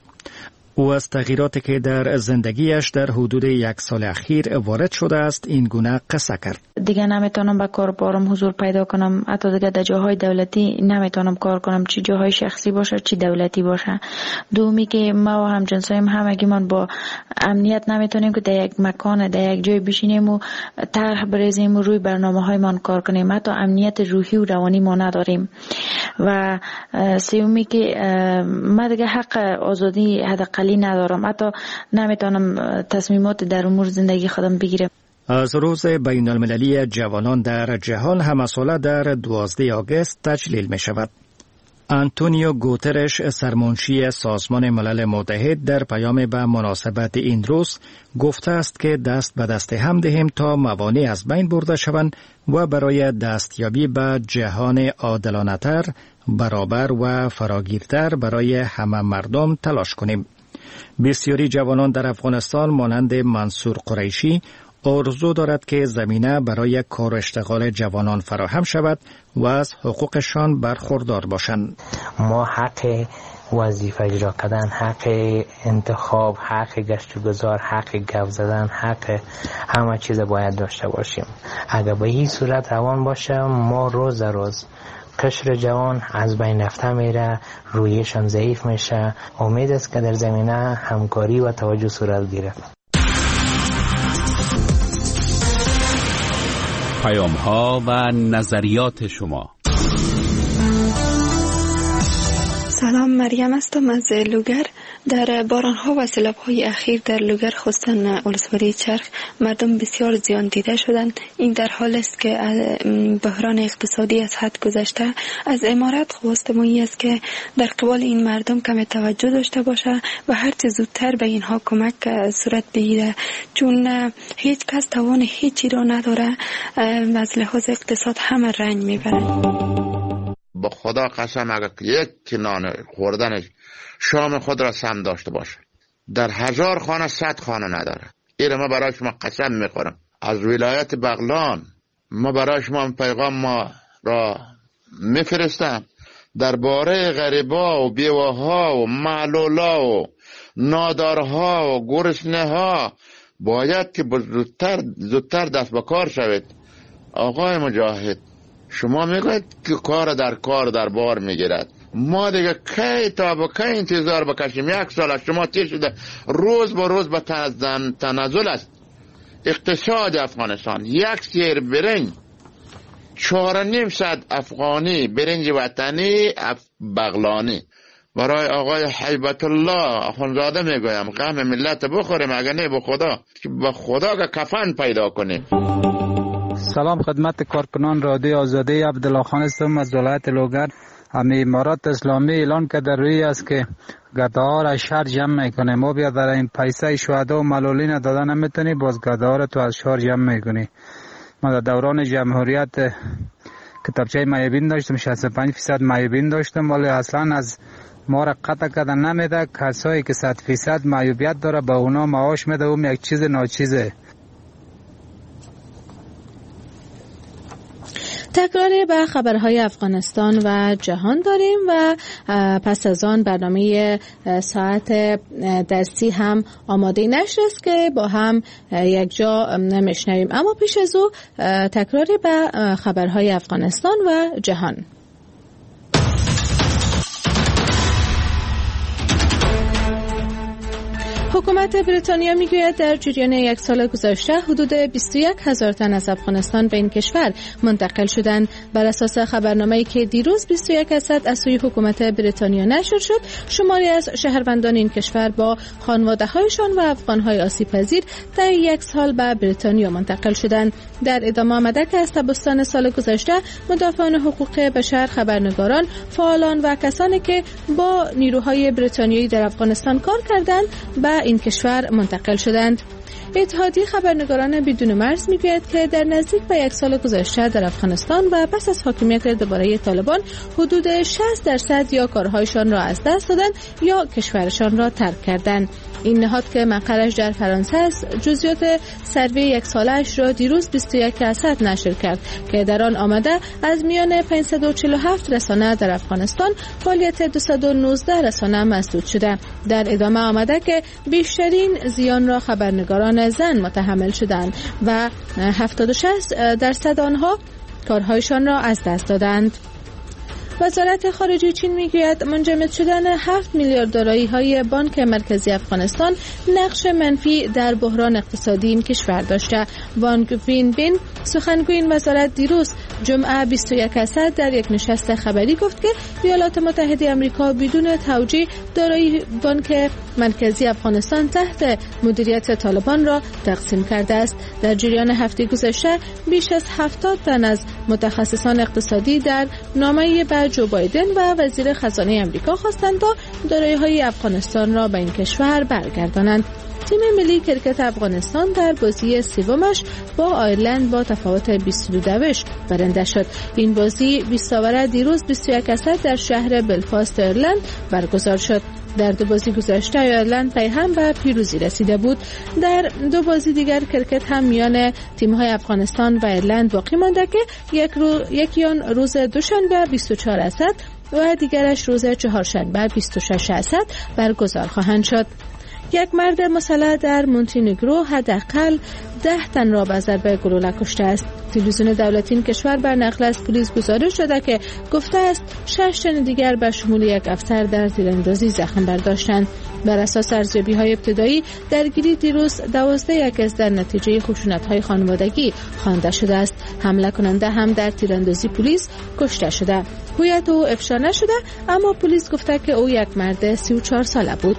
Speaker 18: او از تغییراتی که در زندگیش در حدود یک سال اخیر وارد شده است این گونه قصه کرد.
Speaker 3: دیگه نمیتونم به کار بارم حضور پیدا کنم، حتی دیگه در جاهای دولتی نمیتونم کار کنم، چی جاهای شخصی باشه چی دولتی باشه. دومی که ما و همجنسایم همگی من با امنیت نمیتونیم که در یک مکان در یک جای بشینیم و طرح بریزیم و روی برنامه‌های من کار کنیم، حتی امنیت روحی و روانی ما نداریم. و سومی که ما دیگه حق آزادی حداقلی ندارم، حتی نمیتونم تصمیمات در امور زندگی خودم بگیرم.
Speaker 18: از روز بین المللی جوانان در جهان همساله در دوازده آگوست تجلیل می شود. آنتونیو گوترش سرمنشی سازمان ملل متحد در پیام به مناسبت این روز گفته است که دست به دست هم دهیم تا موانع از بین برده شوند و برای دستیابی به جهان عادلانه‌تر، برابر و فراگیرتر برای همه مردم تلاش کنیم. بسیاری جوانان در افغانستان مانند منصور قریشی آرزو دارد که زمینه برای کار و اشتغال جوانان فراهم شود و از حقوقشان برخوردار باشند.
Speaker 17: ما حق وظیفه اجرا کردن، حق انتخاب، حق گشت و گذار، حق گپ زدن، حق همه چیز باید داشته باشیم. اگر به این صورت روان باشه ما روز روز قشر جوان از بین رفته میره، رویشان ضعیف میشه. امید است که در زمینه همکاری و توجه صورت گیره.
Speaker 4: پیام ها و نظریات شما.
Speaker 3: سلام، مریم هستم از لوگر. در باران ها و سیلاب های اخیر در لوگر خصوصا ولسوالی چرخ مردم بسیار زیان دیده شدند. این در حال است که بحران اقتصادی از حد گذشته. از امارت خواست مایی است که در قبال این مردم کم توجه داشته باشه و هرچه زودتر به اینها کمک صورت بگیره، چون هیچ کس توان هیچی را نداره. از لحاظ اقتصاد همه رنج میبرند.
Speaker 20: با خدا قسم اگر یک نان خوردنش شام خود را سم داشته باشه، در هزار خانه صد خانه نداره. این ما برای شما قسم میخورم. از ولایت بغلان ما برای شما پیغام ما را میفرستم درباره غریبا و بیواها و معلولا و نادارها و گرسنه ها باید که زودتر زودتر دست به کار شوید. آقای مجاهد، شما میگوید که کار در کار در بار میگیرد. ما دیگه کی تا با کی انتظار بکشیم؟ یک سال از شما تیر شده، روز با روز به تنزل است اقتصاد افغانستان. یک سیر برنج چهار نیم صد افغانی، برنج وطنی بغلانی. برای آقای حیبت الله اخونزاده میگویم غم ملت بخوریم، اگر نه به خدا که به خدا که کفن پیدا کنیم.
Speaker 21: سلام خدمت کارکنان رادیو آزادی. عبدالله خان هستم از ولایت لوگر. امی امارات اسلامی اعلان کرده روی است که گداها را شهر جمع میکنه. ما بیا در این پیسه شهدا و معلولین دادن نمیتونی، باز گداها را تو از شهر جمع میکنی. ما در دوران جمهوریت کتابچه معیوبین داشتم، شصت و پنج فیصد معیوبین داشتم، ولی اصلا از ما را قطع کردن نمیده. کسایی که صد فیصد معیوبیت داره با اونا معاش میده، اون یک چیز ناچیزه.
Speaker 1: تکراری به خبرهای افغانستان و جهان داریم و پس از آن برنامه ساعت دستی هم آماده نشر است که با هم یک جا نمیشنویم. اما پیش از او تکراری به خبرهای افغانستان و جهان. حکومت بریتانیا میگوید در جریان یک سال گذشته حدود بیست و یک هزار تن از افغانستان به این کشور منتقل شدند. بر اساس خبرنامه‌ای که دیروز بیست و یک درصد از سوی حکومت بریتانیا نشر شد، شماری از شهروندان این کشور با خانواده‌هایشان و افغان‌های آسیب‌پذیر در یک سال به بریتانیا منتقل شدند. در ادامه آمده که از تابستان سال گذشته مدافعان حقوق بشر، خبرنگاران، فعالان و کسانی که با نیروهای بریتانیایی در افغانستان کار کردند به این کشور منتقل شدند. اتحادیه خبرنگاران بدون مرز میگوید که در نزدیک به یک سال گذشته در افغانستان و پس از حاکمیت دوباره طالبان حدود شصت درصد یا کارهایشان را از دست دادند یا کشورشان را ترک کردند. این نهاد که مقرش در فرانسه است جزئیات سروی یک سالش را دیروز بیست و یک درصد نشر کرد که در آن آمده از میان پانصد و چهل و هفت رسانه در افغانستان فعالیت دویست و نوزده رسانه مسدود شده. در ادامه آمده که بیشترین زیان را خبرنگاران زن متحمل شدند و هفتاد و شش درصد آنها کارهایشان را از دست دادند. وزارت خارجه چین میگوید منجمد شدن هفت میلیارد دلاری های بانک مرکزی افغانستان نقش منفی در بحران اقتصادی این کشور داشته. وانگ وین بین سخنگوی وزارت دیروز جمعه بیست و یک درصد در یک نشست خبری گفت که ایالات متحده آمریکا بدون توجیه دارایی بانک مرکزی افغانستان تحت مدیریت طالبان را تقسیم کرده است. در جریان هفته گذشته بیش از هفتاد تن از متخصصان اقتصادی در نامه‌ای به جو بایدن و وزیر خزانه آمریکا خواستند تا دارایی‌های افغانستان را به این کشور برگردانند. تیم ملی کرکت افغانستان در بازی سومش با آیرلند با تفاوت بیست و دو دوش برنده شد. این بازی بیست اوور دیروز بیست و یک درصد در شهر بلفاست آیرلند برگزار شد. در دو بازی گذشته آیرلند پی هم به پیروزی رسیده بود. در دو بازی دیگر کرکت هم میان تیم‌های افغانستان و آیرلند باقی مانده که یک رو... یکی آن روز دوشنبه بیست و چهار درصد و دیگرش روز چهارشنبه بیست و شش درصد برگزار خواهند شد. یک مرد مسلح در مونتینگرو حداقل ده تن را به ضربه گلوله کشته است. تلویزیون دولتی این کشور بر نقل از پلیس گزارش داده که گفته است شش تن دیگر به شمول یک افسر در تیراندازی زخم برداشتند. بر اساس ارزیابی‌های ابتدایی درگیری دیروز دوازده یک در نتیجه خشونت‌های خانوادگی خوانده شده است. حمله کننده هم در تیراندازی پلیس کشته شده. هویت او افشا نشده اما پلیس گفته که او یک مرد سی و چهار ساله بود.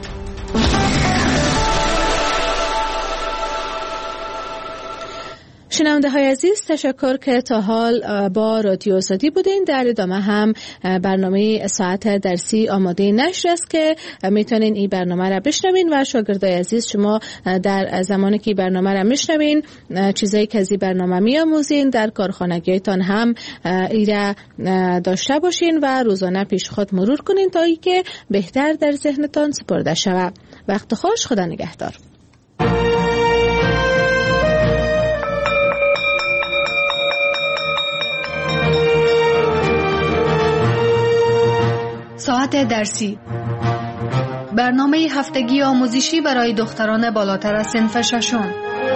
Speaker 1: شنونده های عزیز، تشکر که تا حال با رادیو آزادی بودین. در ادامه هم برنامه ساعت درسی آماده نشر است که میتونین این برنامه را بشنوین و شاگردای عزیز شما در زمانی که برنامه را میشنوین چیزایی که از این برنامه میآموزین در کارخانگیتان هم ایره داشته باشین و روزانه پیش خود مرور کنین تا ای که بهتر در ذهنتان سپرده شود. وقت خوش، خدا نگهدار.
Speaker 13: ساعت درسی، برنامه هفتگی آموزشی برای دختران بالاتر از صنف ششم.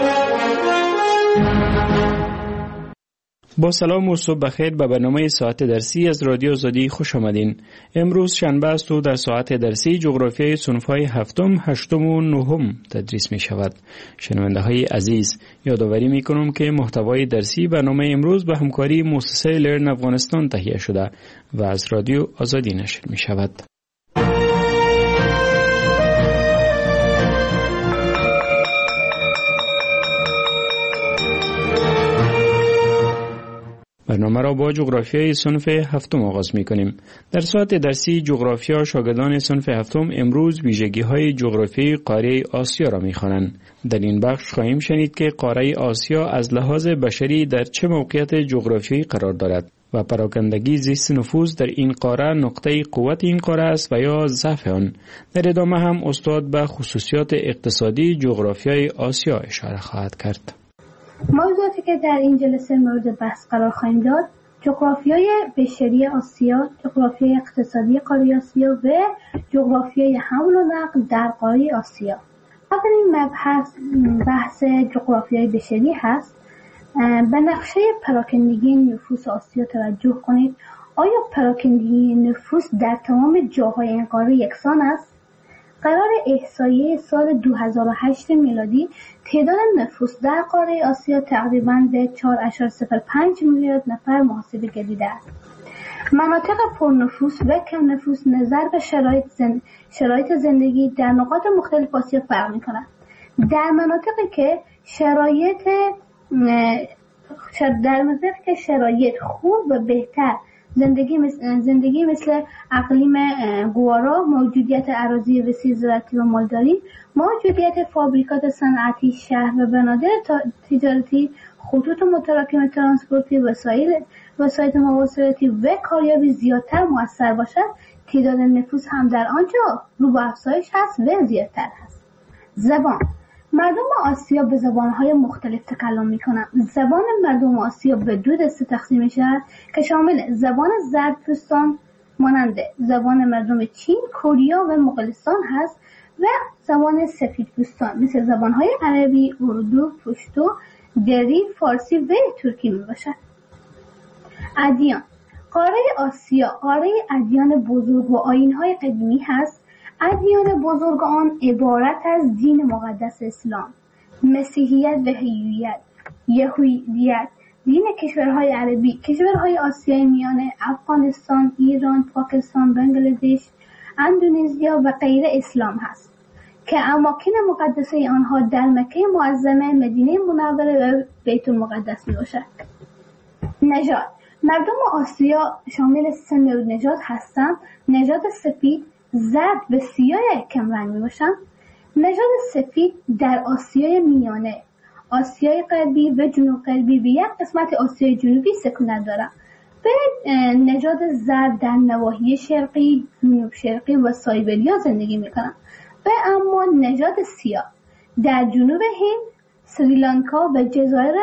Speaker 2: با سلام و صبح بخیر به برنامه ساعت درسی از رادیو آزادی خوش آمدین. امروز شنبه است و در ساعت درسی جغرافیای صنف‌های هفتم، هشتم و نهم تدریس می شود. شنونده های عزیز، یادآوری می کنم که محتوای درسی برنامه امروز به همکاری مؤسسه لرن افغانستان تهیه شده و از رادیو آزادی نشر می شود. برنامه را با جغرافیای صنف هفتم آغاز می کنیم. در ساعت درسی جغرافیا شاگردان صنف هفتم امروز ویژگی‌های جغرافیای قاره آسیا را می خوانند. در این بخش خواهیم شنید که قاره آسیا از لحاظ بشری در چه موقعیت جغرافیایی قرار دارد و پراکندگی زیست نفوذ در این قاره نقطه قوت این قاره است و یا ضعف آن. در ادامه هم استاد به خصوصیات اقتصادی جغرافیای آسیا اشاره خواهد کرد.
Speaker 22: موضوعاتی که در این جلسه مورد بحث قرار خواهیم داد: جغرافیای بشری آسیا، جغرافیای اقتصادی قاره آسیا و جغرافیای حمل و نقل در قاره آسیا. اولین مبحث بحث جغرافیای بشری هست. به نقشه پراکندگی نفوس آسیا توجه کنید. آیا پراکندگی نفوس در تمام جاهای این قاره یکسان است؟ قرار احصایه سال دو هزار و هشت میلادی تعداد نفوس در قاره آسیا تقریباً به چهار ممیز صفر پنج میلیارد نفر محاسبه گردیده است. مناطق پرنفوس و کم نفوس نظر به شرایط, زند... شرایط زندگی در نقاط مختلف آسیا فرق می‌کنند. در مناطقی که شرایط در مناطقی که شرایط خوب و بهتر زندگی مثل, زندگی مثل اقلیم گوارا، موجودیت اراضی وسیع زراعتی و مالداری، موجودیت فابریکات صنعتی، شهر و بنادر تجارتی، خطوط متراکم ترانسپورتی، وسایل وسایل مواصلاتی و کاریابی زیادتر مؤثر باشد، تعداد نفوس هم در آنجا رو به افزایش هست و زیادتر هست. زبان: مردم آسیا به زبانهای مختلف تکلم میکنند. زبان مردم آسیا به دو دسته تقسیم میشود که شامل زبان زردپوستان مانند زبان مردم چین، کره و مغولستان هست و زبان سفیدپوستان مثل زبانهای عربی، اردو، پشتو، دری، فارسی و ترکی میباشد. ادیان: قاره آسیا قاره ادیان بزرگ و آیین‌های قدیمی هست. ادیان بزرگ آن عبارت از دین مقدس اسلام، مسیحیت و هندویت، یهودیت، دین کشورهای عربی، کشورهای آسیای میانه، افغانستان، ایران، پاکستان، بنگلادش، اندونزیا و غیره اسلام هست که اماکن مقدسه آنها در مکه معظمه، مدینه منوره و بیت المقدس می باشد. نژاد: مردم آسیا شامل سه نوع نژاد هستند. نژاد سفید، زرد و سیاه کم رنگ می باشند. نژاد سفید در آسیای میانه، آسیای غربی و جنوب غربی و یک قسمت آسیای جنوبی سکونت دارند. به نژاد زرد در نواحی شرقی، جنوب شرقی و سایبریا زندگی می کنند. و اما نژاد سیاه در جنوب هند، سریلانکا و جزایر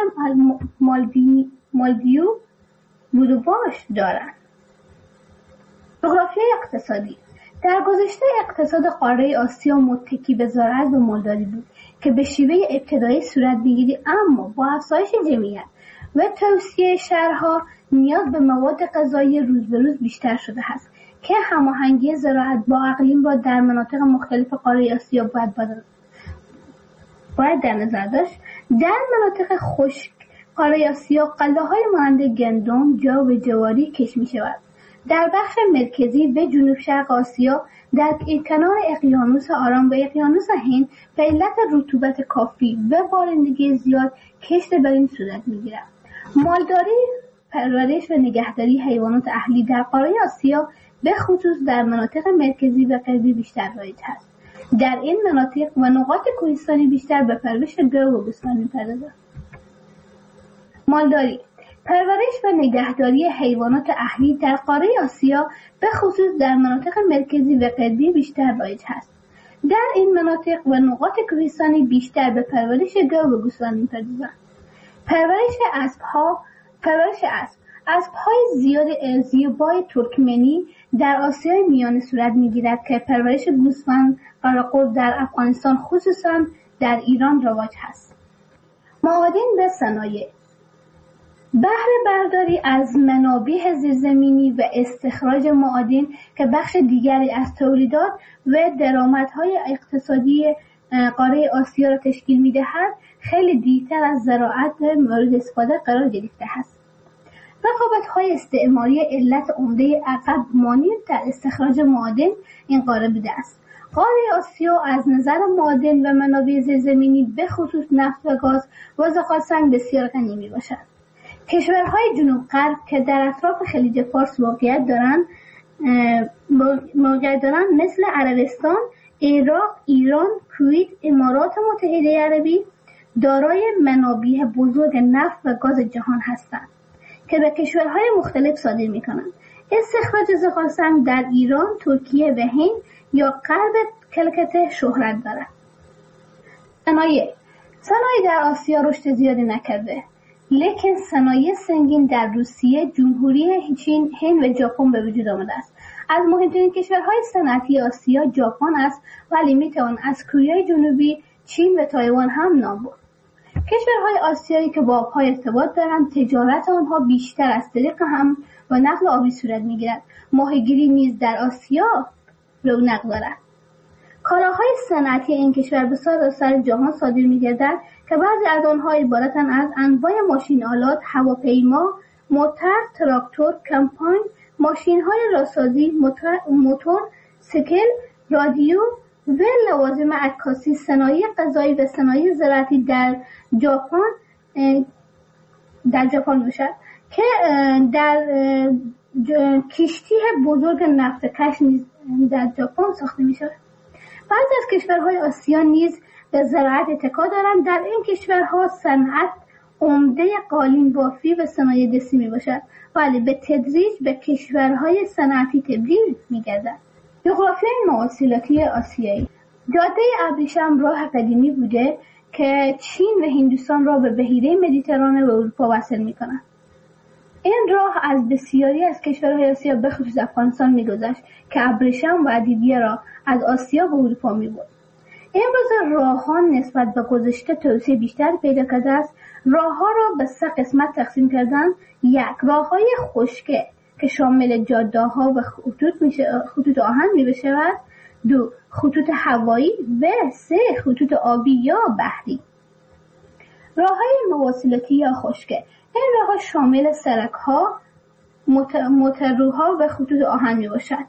Speaker 22: مالدیو بودوباش دارند. جغرافیای اقتصادی: در گذشته اقتصاد قاره آسیا متکی به زراعت و مالداری بود که به شیوه ابتدایی صورت می‌گیرد، اما با افزایش جمعیت و توسعه شهرها نیاز به مواد غذایی روز به روز بیشتر شده است که هماهنگی زراعت با اقلیم را در مناطق مختلف قاره آسیا باید باید در نظر داشت. در مناطق خشک قاره آسیا غله‌های مانند گندم، جو و جواری کشت می‌شود. در بخش مرکزی و جنوب شرق آسیا در کنار اقیانوس آرام و اقیانوس هند به علت رطوبت کافی و بارندگی زیاد کشت بر این صورت می‌گیرد. مالداری، پرورش و نگهداری حیوانات اهلی در قاره آسیا به خصوص در مناطق مرکزی و غربی بیشتر رایج است. در این مناطق و نقاط کوهستانی بیشتر به پرورش گاو و گوسفند می‌پردازند. مالداری، پرورش و نگهداری حیوانات اهلی در قاره آسیا به خصوص در مناطق مرکزی و غربی بیشتر رایج است. در این مناطق و نقاط کوهستانی بیشتر به پرورش گاو و گوسفند می‌پردازند. پرورش اسب‌ها، پرورش اسب، اسب‌های زیاد زیبای ترکمنی در آسیای میانه صورت می‌گیرد که پرورش گوسفند قراقرد در افغانستان خصوصاً در ایران رواج است. معادن و صنایع، بهره برداری از منابع زیرزمینی و استخراج معادن که بخش دیگری از تولیدات و درآمدهای اقتصادی قاره آسیا را تشکیل می‌دهد، خیلی دیرتر از زراعت مورد استفاده قرار گرفته است. رقابت‌های استعماری علت عمده عقب مانع در استخراج معادن این قاره بوده است. قاره آسیا از نظر معادن و منابع زیرزمینی به خصوص نفت و گاز و زغالسنگ بسیار غنی میباشد. کشورهای جنوب غرب که در اطراف خلیج فارس واقعیت دارند موقعیت دارند مثل عربستان، عراق، ایران، کویت، امارات متحده عربی دارای منابع بزرگ نفت و گاز جهان هستند که به کشورهای مختلف صادر می‌کنند. استخراج زغالسنگ در ایران، ترکیه و هند یا غرب کلکته شهرت دارد. صنایع، صنایع در آسیا رشد زیادی نکرده، لیکن صنایع سنگین در روسیه، جمهوری چین، هند و ژاپن به وجود آمده است. از مهمترین کشورهای صنعتی آسیا ژاپن است، ولی میتوان از کره جنوبی، چین و تایوان هم نام برد. کشورهای آسیایی که با آبها ارتباط دارند، تجارت آنها بیشتر از طریق هم و نقل آبی صورت میگیرد. ماهیگیری نیز در آسیا رونق دارد. کالاهای صنعتی این کشور به سراسر جهان صادر می‌گردد که بعضی از آنها عبارتند از انواع ماشین آلات، هواپیما، موتور، تراکتور، کمپاین، ماشین‌های راهسازی، موتور، سیکل، رادیو و لوازم عکاسی. صنایع غذایی و صنایع زراعتی در ژاپن در ژاپن باشد که در کشتی بزرگ نفت کش نیز در ژاپن ساخته می‌شود. بعضی از کشورهای آسیا نیز به زراعت اتکا دارند. در این کشورها صنعت عمده قالین بافی و صنایع دستی میباشد، ولی به تدریج به کشورهای صنعتی تبدیل میگردد. جغرافیای مواصلاتی آسیایی، جاده ابریشم راه قدیمی بوده که چین و هندوستان را به بحیره مدیترانه و اروپا وصل میکند. این راه از بسیاری از کشورهای آسیا به خصوص افغانستان میگذشت که ابریشم و ادویه را از آسیا به اروپا میبرد. امروز راه‌ها نسبت به گذشته توسعه بیشتر پیدا کرده است. راه‌ها را به سه قسمت تقسیم کردن: یک، راه‌های خشکه که شامل جاده‌ها و خطوط میشه، خطوط آهن می‌شود. دو، خطوط هوایی و سه، خطوط آبی یا بحری. راه‌های مواصلاتی یا خشکه، این راه‌ها شامل سرک‌ها، موتورها و خطوط آهن میباشد.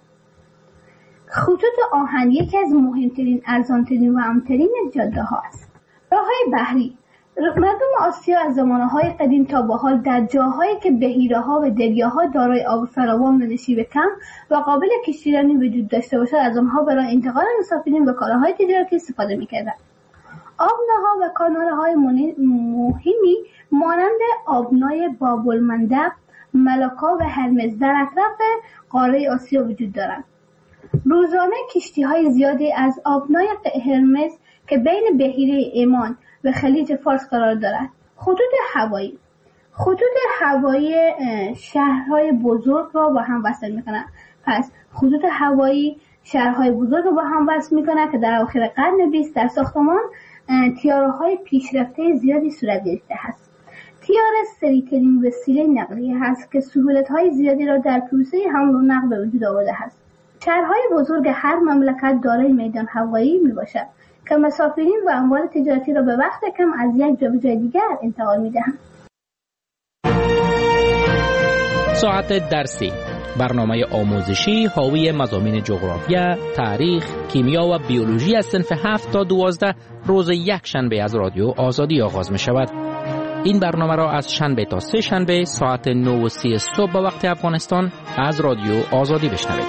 Speaker 22: خطوط آهن یکی از مهمترین، ارزانترین و امن‌ترین جاده ها است. راه‌های بحری، مردم آسیا از زمانه‌های قدیم تا به حال در جاهایی که بحیره‌ها و دریاها دارای آب فراوان و نشیب کم و قابل کشتیرانی وجود داشته باشد از آنها برای انتقال مسافرین و کالاهای تجارتی استفاده می‌کردند. آبناها و کانال‌های مهمی مانند آبنای باب‌المندب، ملاکا و هرمز در اطراف قاره آسیا وجود دارند. روزانه کشتی‌های زیادی از آبنای هرمز که بین بحیره عمان و خلیج فارس قرار دارد. خطوط هوایی، خطوط هوایی شهرهای بزرگ را با هم وصل می‌کنند. پس خطوط هوایی شهرهای بزرگ را با هم وصل می‌کنند که در اواخر قرن بیست در ساختمان طیاره‌های پیشرفته زیادی صورت گرفته است. طیاره سریع‌ترین وسیله نقلیه است که سهولت‌های زیادی را در پروسه حمل و نقل به وجود آورده است. شهرهای بزرگ هر مملکت دارای میدان هوایی میباشد که مسافرین و اموال تجارتی را به وقت کم از یک جا به جای دیگر انتقال میدهند.
Speaker 4: ساعت درسی
Speaker 6: برنامه آموزشی حاوی مضامین جغرافیا، تاریخ، کیمیا و بیولوژی از صنف هفت تا دوازده روز یک شنبه از رادیو آزادی آغاز می شود. این برنامه را از شنبه تا سه شنبه ساعت نه و سی صبح به وقت افغانستان از رادیو آزادی بشنوید.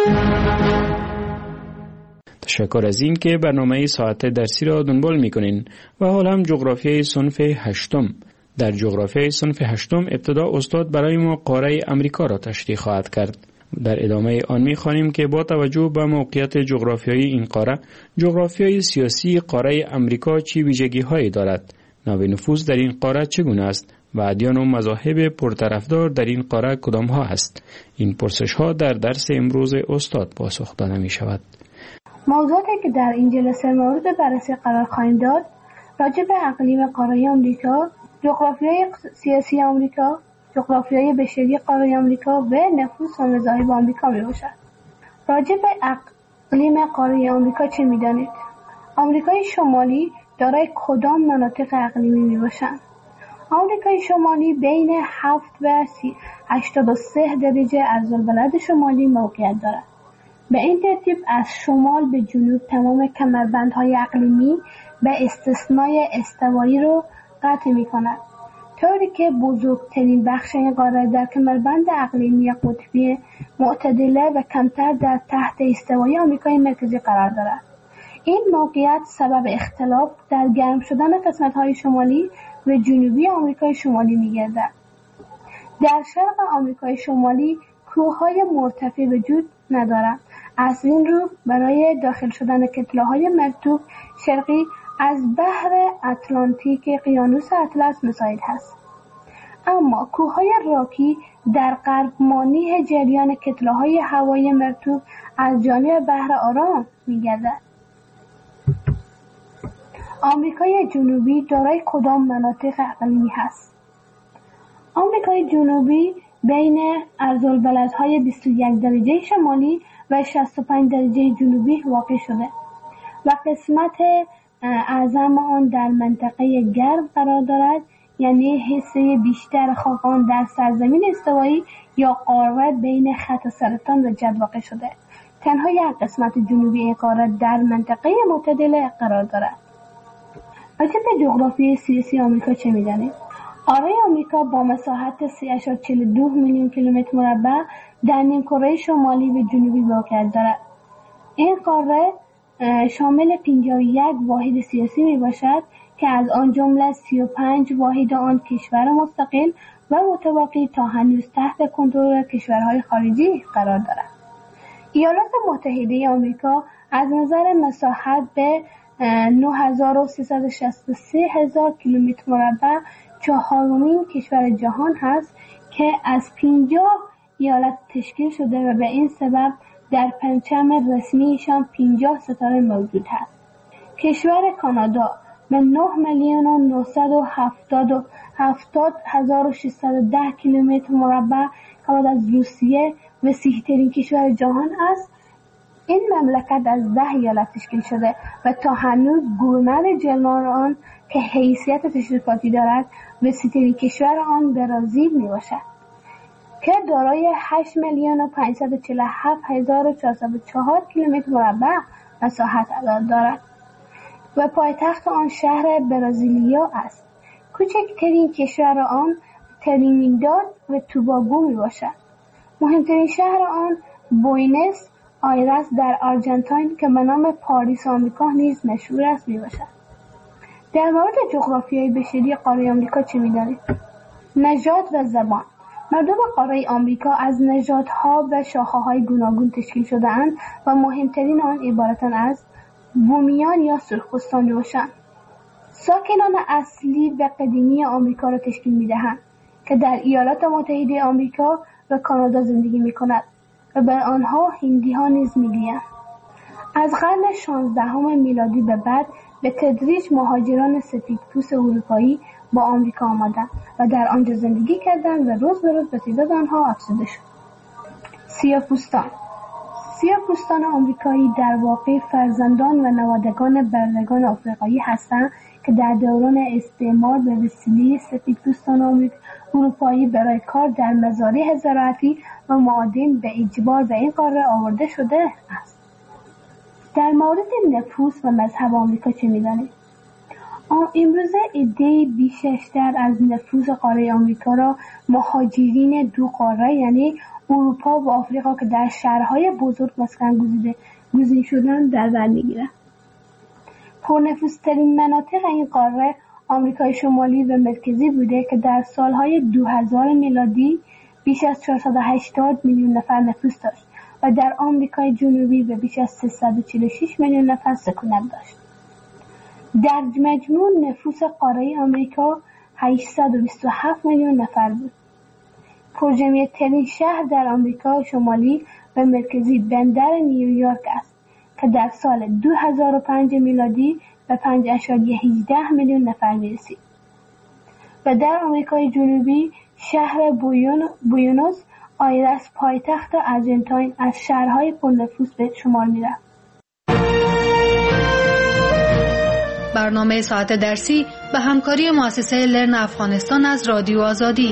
Speaker 2: تشکر از این که برنامه ساعت درسی را دنبال میکنین و حال هم جغرافیای صنف هشتم. در جغرافیای صنف هشتم ابتدا استاد برای ما قاره امریکا را تشریح خواهد کرد. در ادامه آن می‌خوانیم که با توجه به موقعیت جغرافیایی این قاره، جغرافیای سیاسی قاره امریکا چه ویژگی‌هایی دارد؟ نوع نفوذ در این قاره چگونه است و ادیان و مذاهب پرطرفدار در این قاره کدام‌ها است؟ این پرسش‌ها در درس امروز استاد پاسخ داده می‌شود.
Speaker 22: موضوعاتی که در این جلسه مورد بررسی قرار خواهیم داد راجع به اقلیم قاره آمریکا، جغرافیای سیاسی آمریکا، جغرافیای بشری قاره آمریکا و نفوذ و مذاهب آمریکا میباشد. راجع به اقلیم قاره آمریکا چه میدانید؟ آمریکای شمالی دارای کدام مناطق اقلیمی میباشند؟ آمریکای شمالی بین هفت و هشتاد و سه درجه عرض‌البلد شمالی موقعیت دارد. به این ترتیب از شمال به جنوب تمام کمربندهای اقلیمی به استثنای استوایی رو قطع می کند، طوری که بزرگترین بخش این قاره در کمربند اقلیمی قطبی معتدله و کمتر در تحت استوایی آمریکای مرکزی قرار دارد. این موقعیت سبب اختلاف در گرم شدن قسمت‌های شمالی و جنوبی آمریکای شمالی می‌گردد. در شرق آمریکای شمالی کوه‌های مرتفع وجود ندارد. از این رو برای داخل شدن کتله‌های مرطوب شرقی از بحر اتلانتیک اقیانوس اطلس مساعد است. اما کوه‌های راکی در غرب مانع جریان کتله‌های هوایی مرطوب از جانب بحر آرام می‌گردد. آمریکای جنوبی دارای کدام مناطق اقلیمی هست؟ آمریکای جنوبی بین عرض‌البلدهای بیست و یک درجه شمالی و شصت و پنج درجه جنوبی واقع شده و قسمت اعظم آن در منطقه گرم قرار دارد، یعنی حصه بیشتر خاک آن در سرزمین استوایی یا قاره بین خط سرطان و جد واقع شده. تنها یک قسمت جنوبی این قاره در منطقه معتدله قرار دارد. راجع به جغرافیای سیاسی آمریکا چه می‌دانید؟ قاره آمریکا با مساحت سه ممیز چهل و دو میلیون کیلومتر مربع در نیمکره شمالی و جنوبی موقعیت دارد. این قاره شامل پنجاه و یک واحد سیاسی می باشد که از آن جمله سی و پنج واحد آن کشور مستقل و متوالی تا هنوز تحت کنترل کشورهای خارجی قرار دارد. ایالات متحده آمریکا از نظر مساحت به نه هزار و سیصد و شصت و سه هزار کیلومتر مربع چهارمین کشور جهان هست که از پنجاه ایالت تشکیل شده و به این سبب در پرچم رسمیشان پنجاه ستاره موجود هست. کشور کانادا به نه میلیون و نهصد و هفتاد هزار و ششصد و ده کیلومتر مربع که بعد از روسیه وسیع‌ترین کشور جهان است. این مملکت از ده ایالت تشکیل شده و تا هنوز گورنر جنرال آن که حیثیت تشریفاتی دارد وسیع‌ترین کشور آن برزیل می باشد که دارای هشت میلیون و پانصد و چهل و هفت هزار و چهارصد و چهار کیلومتر مربع مساحت دارد و پایتخت آن شهر برزیلیا است. کوچکترین کشور آن ترینیداد و توباگو می باشد. مهمترین شهر آن بوینس آیرس در آرژانتین که به نام پاریس آمریکا نیز مشهور است می باشد. در مورد جغرافیای بشری قاره آمریکا چه می دانید؟ نژاد و زبان. مردم قاره آمریکا از نژادها و شاخه‌های گوناگون تشکیل شده اند و مهمترین آن عبارتند از بومیان یا سرخپوستان می باشند. ساکنان اصلی و قدیمی آمریکا را تشکیل می دهند که در ایالات متحده آمریکا و کانادا زندگی می کند و بر آنها هندی ها نیز می گویند. از قرن شانزدهم میلادی به بعد به تدریج مهاجران سفیدپوست اروپایی با آمریکا آمدند و در آنجا زندگی کردند و روز به روز به تعداد آنها افزوده شد. سیاه‌پوستان سیاه‌پوستان آمریکایی در واقع فرزندان و نوادگان بردگان آفریقایی هستند که در دوران استعمار به وسیله سفیدپوستان اروپایی برای کار در مزارع زراعتی و معادن به اجبار به این قاره آورده شده است. در مورد نفوس و مذهب آمریکا چه می‌دانید؟ امروزه عده‌ای بیشتر از نفوس قاره آمریکا را مهاجرین دو قاره یعنی اروپا و آفریقا که در شهرهای بزرگ مسکن گزیده گزین شدن در بر می‌گیرند. پرنفوذترین مناطق این قاره آمریکای شمالی و مرکزی بوده که در سالهای دو هزار میلادی بیش از چهارصد و هشتاد میلیون نفر نفوذ داشت و در آمریکای جنوبی به بیش از سیصد و چهل و شش میلیون نفر سکونت داشت. در مجموع نفوس قاره آمریکا هشتصد و بیست و هفت میلیون نفر بود. پرجمعیت ترین شهر در آمریکا شمالی و مرکزی بندر نیویورک است که در سال دو هزار و پنج میلادی به پنج ممیز هجده میلیون نفر میرسید و در آمریکای جنوبی شهر بوینوس آیرس پایتخت آرژانتین از شهرهای پرنفوذ به شمار میرفت.
Speaker 13: برنامه ساعت درسی به همکاری مؤسسه لرن افغانستان از رادیو آزادی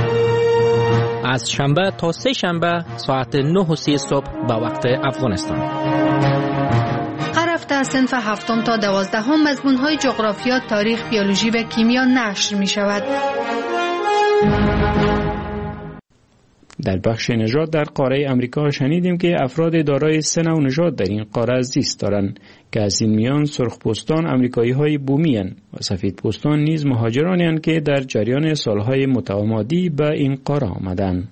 Speaker 6: از شنبه تا سه شنبه ساعت نه و سی صبح به وقت افغانستان.
Speaker 13: هر هفته صنف هفتم تا دوازدهم مضمون‌های جغرافیا، تاریخ، بیولوژی و کیمیا نشر می شود.
Speaker 2: در بخش نژاد در قاره امریکا شنیدیم که افراد دارای سه نوع نژاد در این قاره زیست دارند که از این میان سرخپوستان امریکایی‌های بومی اند و سفیدپوستان نیز مهاجرانی اند که در جریان سالهای متمادی به این قاره آمدند.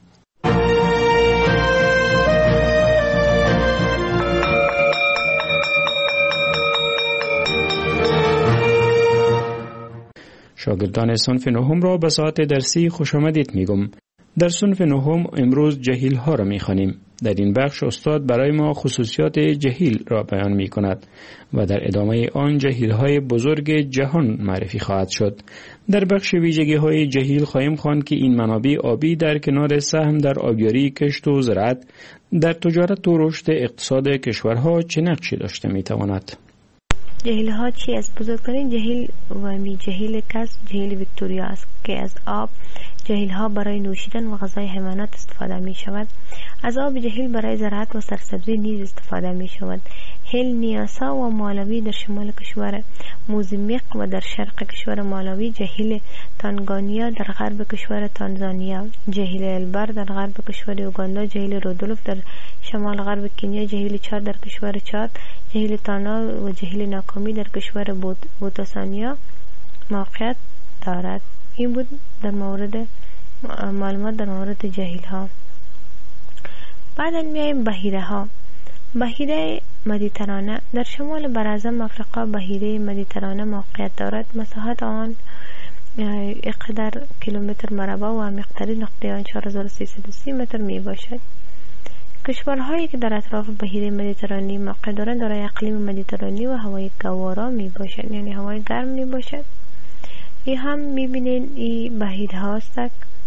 Speaker 2: شاگردان صنف نهم را به ساعت درسی خوش آمدید میگم. در صنف نهم امروز جهیل ها را می خوانیم. در این بخش استاد برای ما خصوصیات جهیل را بیان می کند و در ادامه آن جهیل های بزرگ جهان معرفی خواهد شد. در بخش ویژگی های جهیل خواهیم خواند که این منابع آبی در کنار سهم در آبیاری، کشت و زراعت در تجارت و رشد اقتصاد کشورها چه نقشی داشته می تواند.
Speaker 7: جهیل ها چی است؟ بزرگترین جهیل و می جهیل کس جهیل ویکتوریا است که از آب جهیل ها برای نوشیدن و غذای حیوانات استفاده می شود. از آب جهیل برای زراعت و سرسبزی نیز استفاده می شود. هل نیاسا و مالاوی در شمال کشور موزامبیق و در شرق کشور مالاوی، جهیل تانگانیا در غرب کشور تانزانیا، جهیل البر در غرب کشور اوگاندا، جهیل رودولف در شمال غرب کنیا، جهیل چاد در کشور چاد، جهیل تانا و جهیل ناکامی در کشور بوتسوانیا موقعیت دارد. این بود در مورد معلومات در مورد جهیل ها. بعد میایم بحیره ها. بحیره مدیترانه در شمال براعظم افریقا بحیره مدیترانه موقعیت دارد. مساحت آن اقدار کیلومتر مربع و عمیق‌ترین نقطه آن چهار هزار و سیصد و سی متر می باشد. کشورهایی که در اطراف بحیره مدیترانه موقع دارند دارای اقلیم مدیترانه و هوای گوارا می باشد، یعنی هوای گرم می باشد. این هم میبینین این بحیره هاست.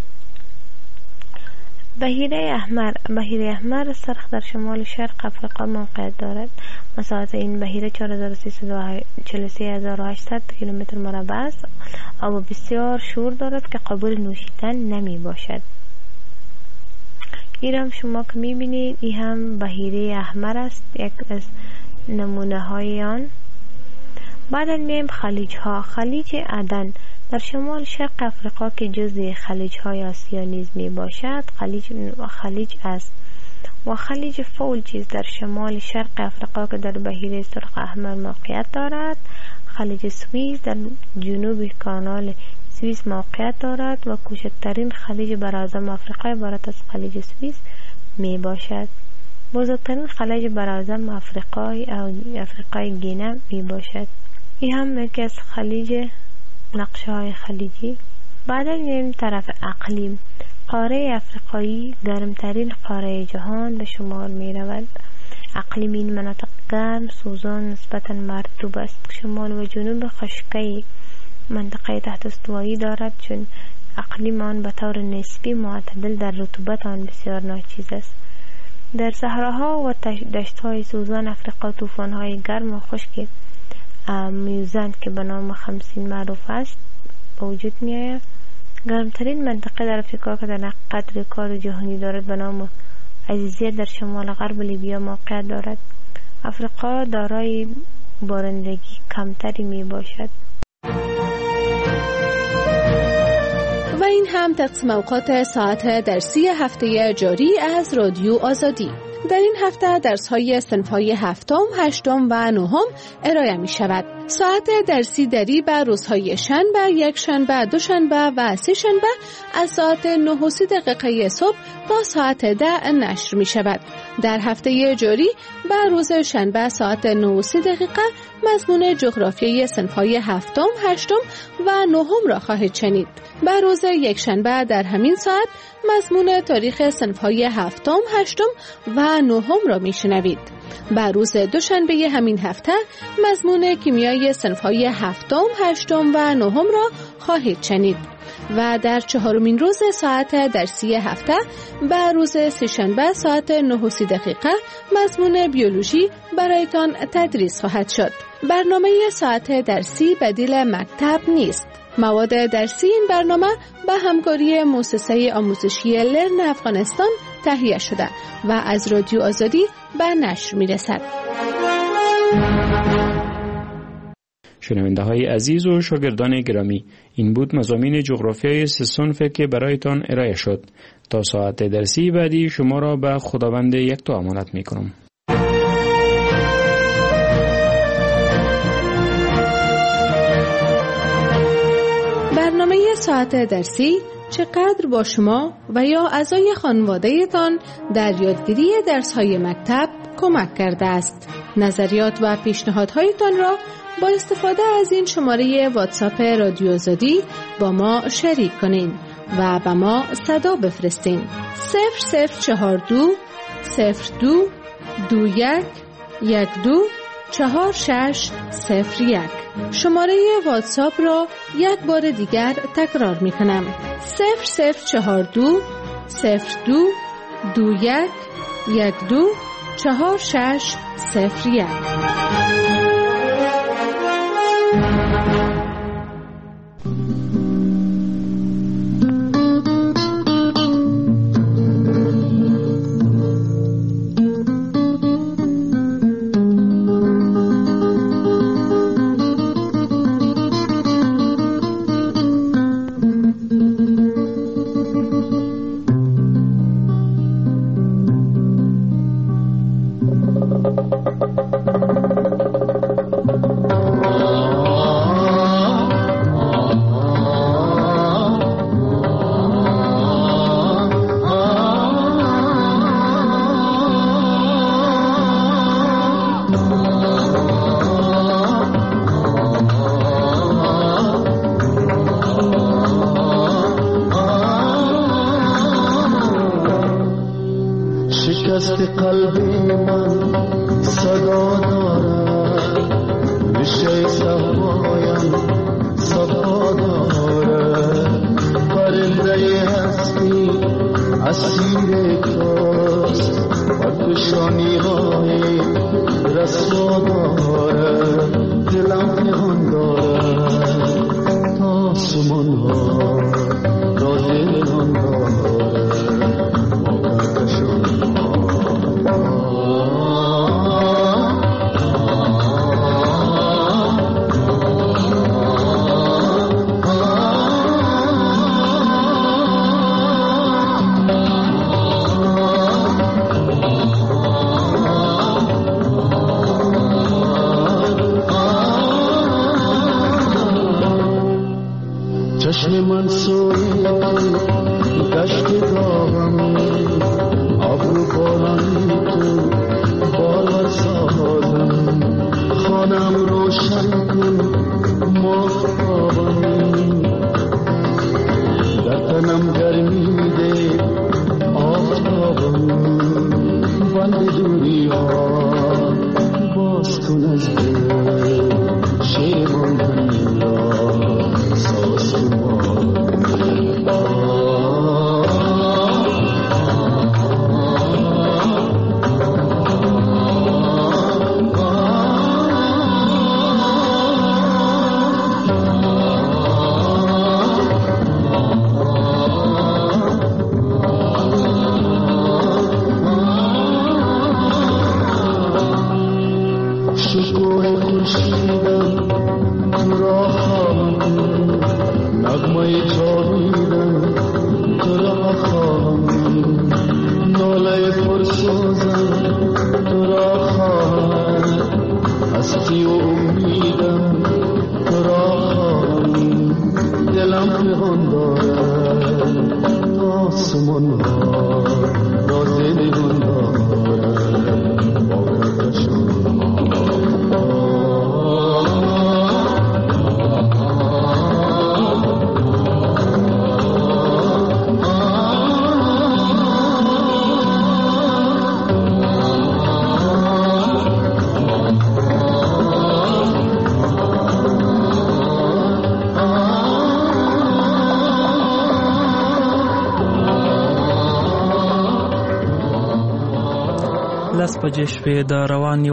Speaker 7: بحیره احمر بحیره احمر سرخ در شمال شرق افریقا موقعیت دارد. مساحت این بحیره چهار هزار و سیصد و چهل و سه هزار و هشتصد کیلومتر مربع است. آب بسیار شور دارد که قابل نوشیدن نمی باشد. این هم شما که میبینید این هم بحیره احمر است، یک از نمونه های آن. بعد میم خلیج ها. خلیج عدن در شمال شرق افریقا که جزء خلیج های آسیا نیز می باشد خلیج خلیج است و خلیج فولجیز در شمال شرق افریقا که در بحیره سرخ احمر موقعیت دارد. خلیج سوئیس در جنوب کانال سوئیس موقعیت دارد و کوچکترین خلیج براعظم افریقا عبارت از خلیج سوئیس می باشد. بزرگترین خلیج براعظم افریقای افریقای گینه می باشد. این هم یکی از خلیج نقشه های خلیجی. بعد میریم طرف اقلیم. قاره افریقایی گرمترین قاره جهان به شمار می رود. اقلیم این مناطق گرم، سوزان، نسبتا مرطوب است. شمال و جنوب خشکی منطقه تحت استوایی دارد چون اقلیم آن به طور نسبی معتدل در رطوبت آن بسیار ناچیز است. در صحراها و دشت‌های سوزان افریقا طوفان‌های گرم و خشک میوزند که به نام خمسین معروف است به وجود می‌آید. گرمترین منطقه در افریقا که در حقیقت رکورد جهانی دارد به نام عزیزیه در شمال غرب لیبیا موقعیت دارد. افریقا دارای بارندگی کمتری می باشد.
Speaker 1: و این هم تقسیم اوقات ساعت درسی هفته جاری از رادیو آزادی. در این هفته درس‌های صنف‌های هفتم، هشتم و نهم ارائه می‌شود. ساعت درسی دری بر روزهای شنبه، یک شنبه، دو شنبه و سه شنبه از ساعت نه و سی دقیقه صبح تا ساعت ده نشر می‌شود. در هفته جاری بر روز شنبه ساعت نه و سی دقیقه مضمون جغرافیای صنف‌های هفتم، هشتم و نهم را خواهید شنید. بر روز یک شنبه در همین ساعت مضمون تاریخ صنف‌های هفتم، هشتم و نهم را میشنوید. بر روز دوشنبه همین هفته مضمون کیمیای صنف‌های هفتم، هشتم و نهم را خواهید شنید. و در چهارمین روز ساعت درسی هفته بر روز سه‌شنبه ساعت نه و سی دقیقه مضمون بیولوژی برایتان تدریس خواهد شد. برنامه ساعت درسی بدیل مکتب نیست. مواد درسی این برنامه به همکاری مؤسسه آموزشی لرن افغانستان تهیه شده و از رادیو آزادی به نشر می‌رسد.
Speaker 2: شنونده های عزیز و شاگردان گرامی، این بود مضامین جغرافیای سه صنف که برایتان ارائه شد. تا ساعت درسی بعدی شما را به خداوند یکتا امانت می کنم.
Speaker 1: برنامه ساعت درسی چقدر با شما و یا اعضای خانواده تان در یادگیری درس‌های مکتب کمک کرده است. نظریات و پیشنهادهایتان را با استفاده از این شماره واتساپ رادیو آزادی با ما شریک کنین و به ما صدا بفرستین. صفر صفر چهار دو صفر دو دو یک یک دو چهار شش صفر یک. شماره واتساپ را یک بار دیگر تکرار می کنم. صفر صفر چهار دو صفر دو دو یک یک دو چهار شش صفر یک.
Speaker 8: شکوه خورشیدم تو را خواهم نغمه جاویدم تو را خواهم ناله پرسوزم تو را خواهم هستی و امیدم تو را خواهم دلم پهان دارد آسمان ها راز نگون دارد با کهکشان
Speaker 9: لس بجې شپې د روان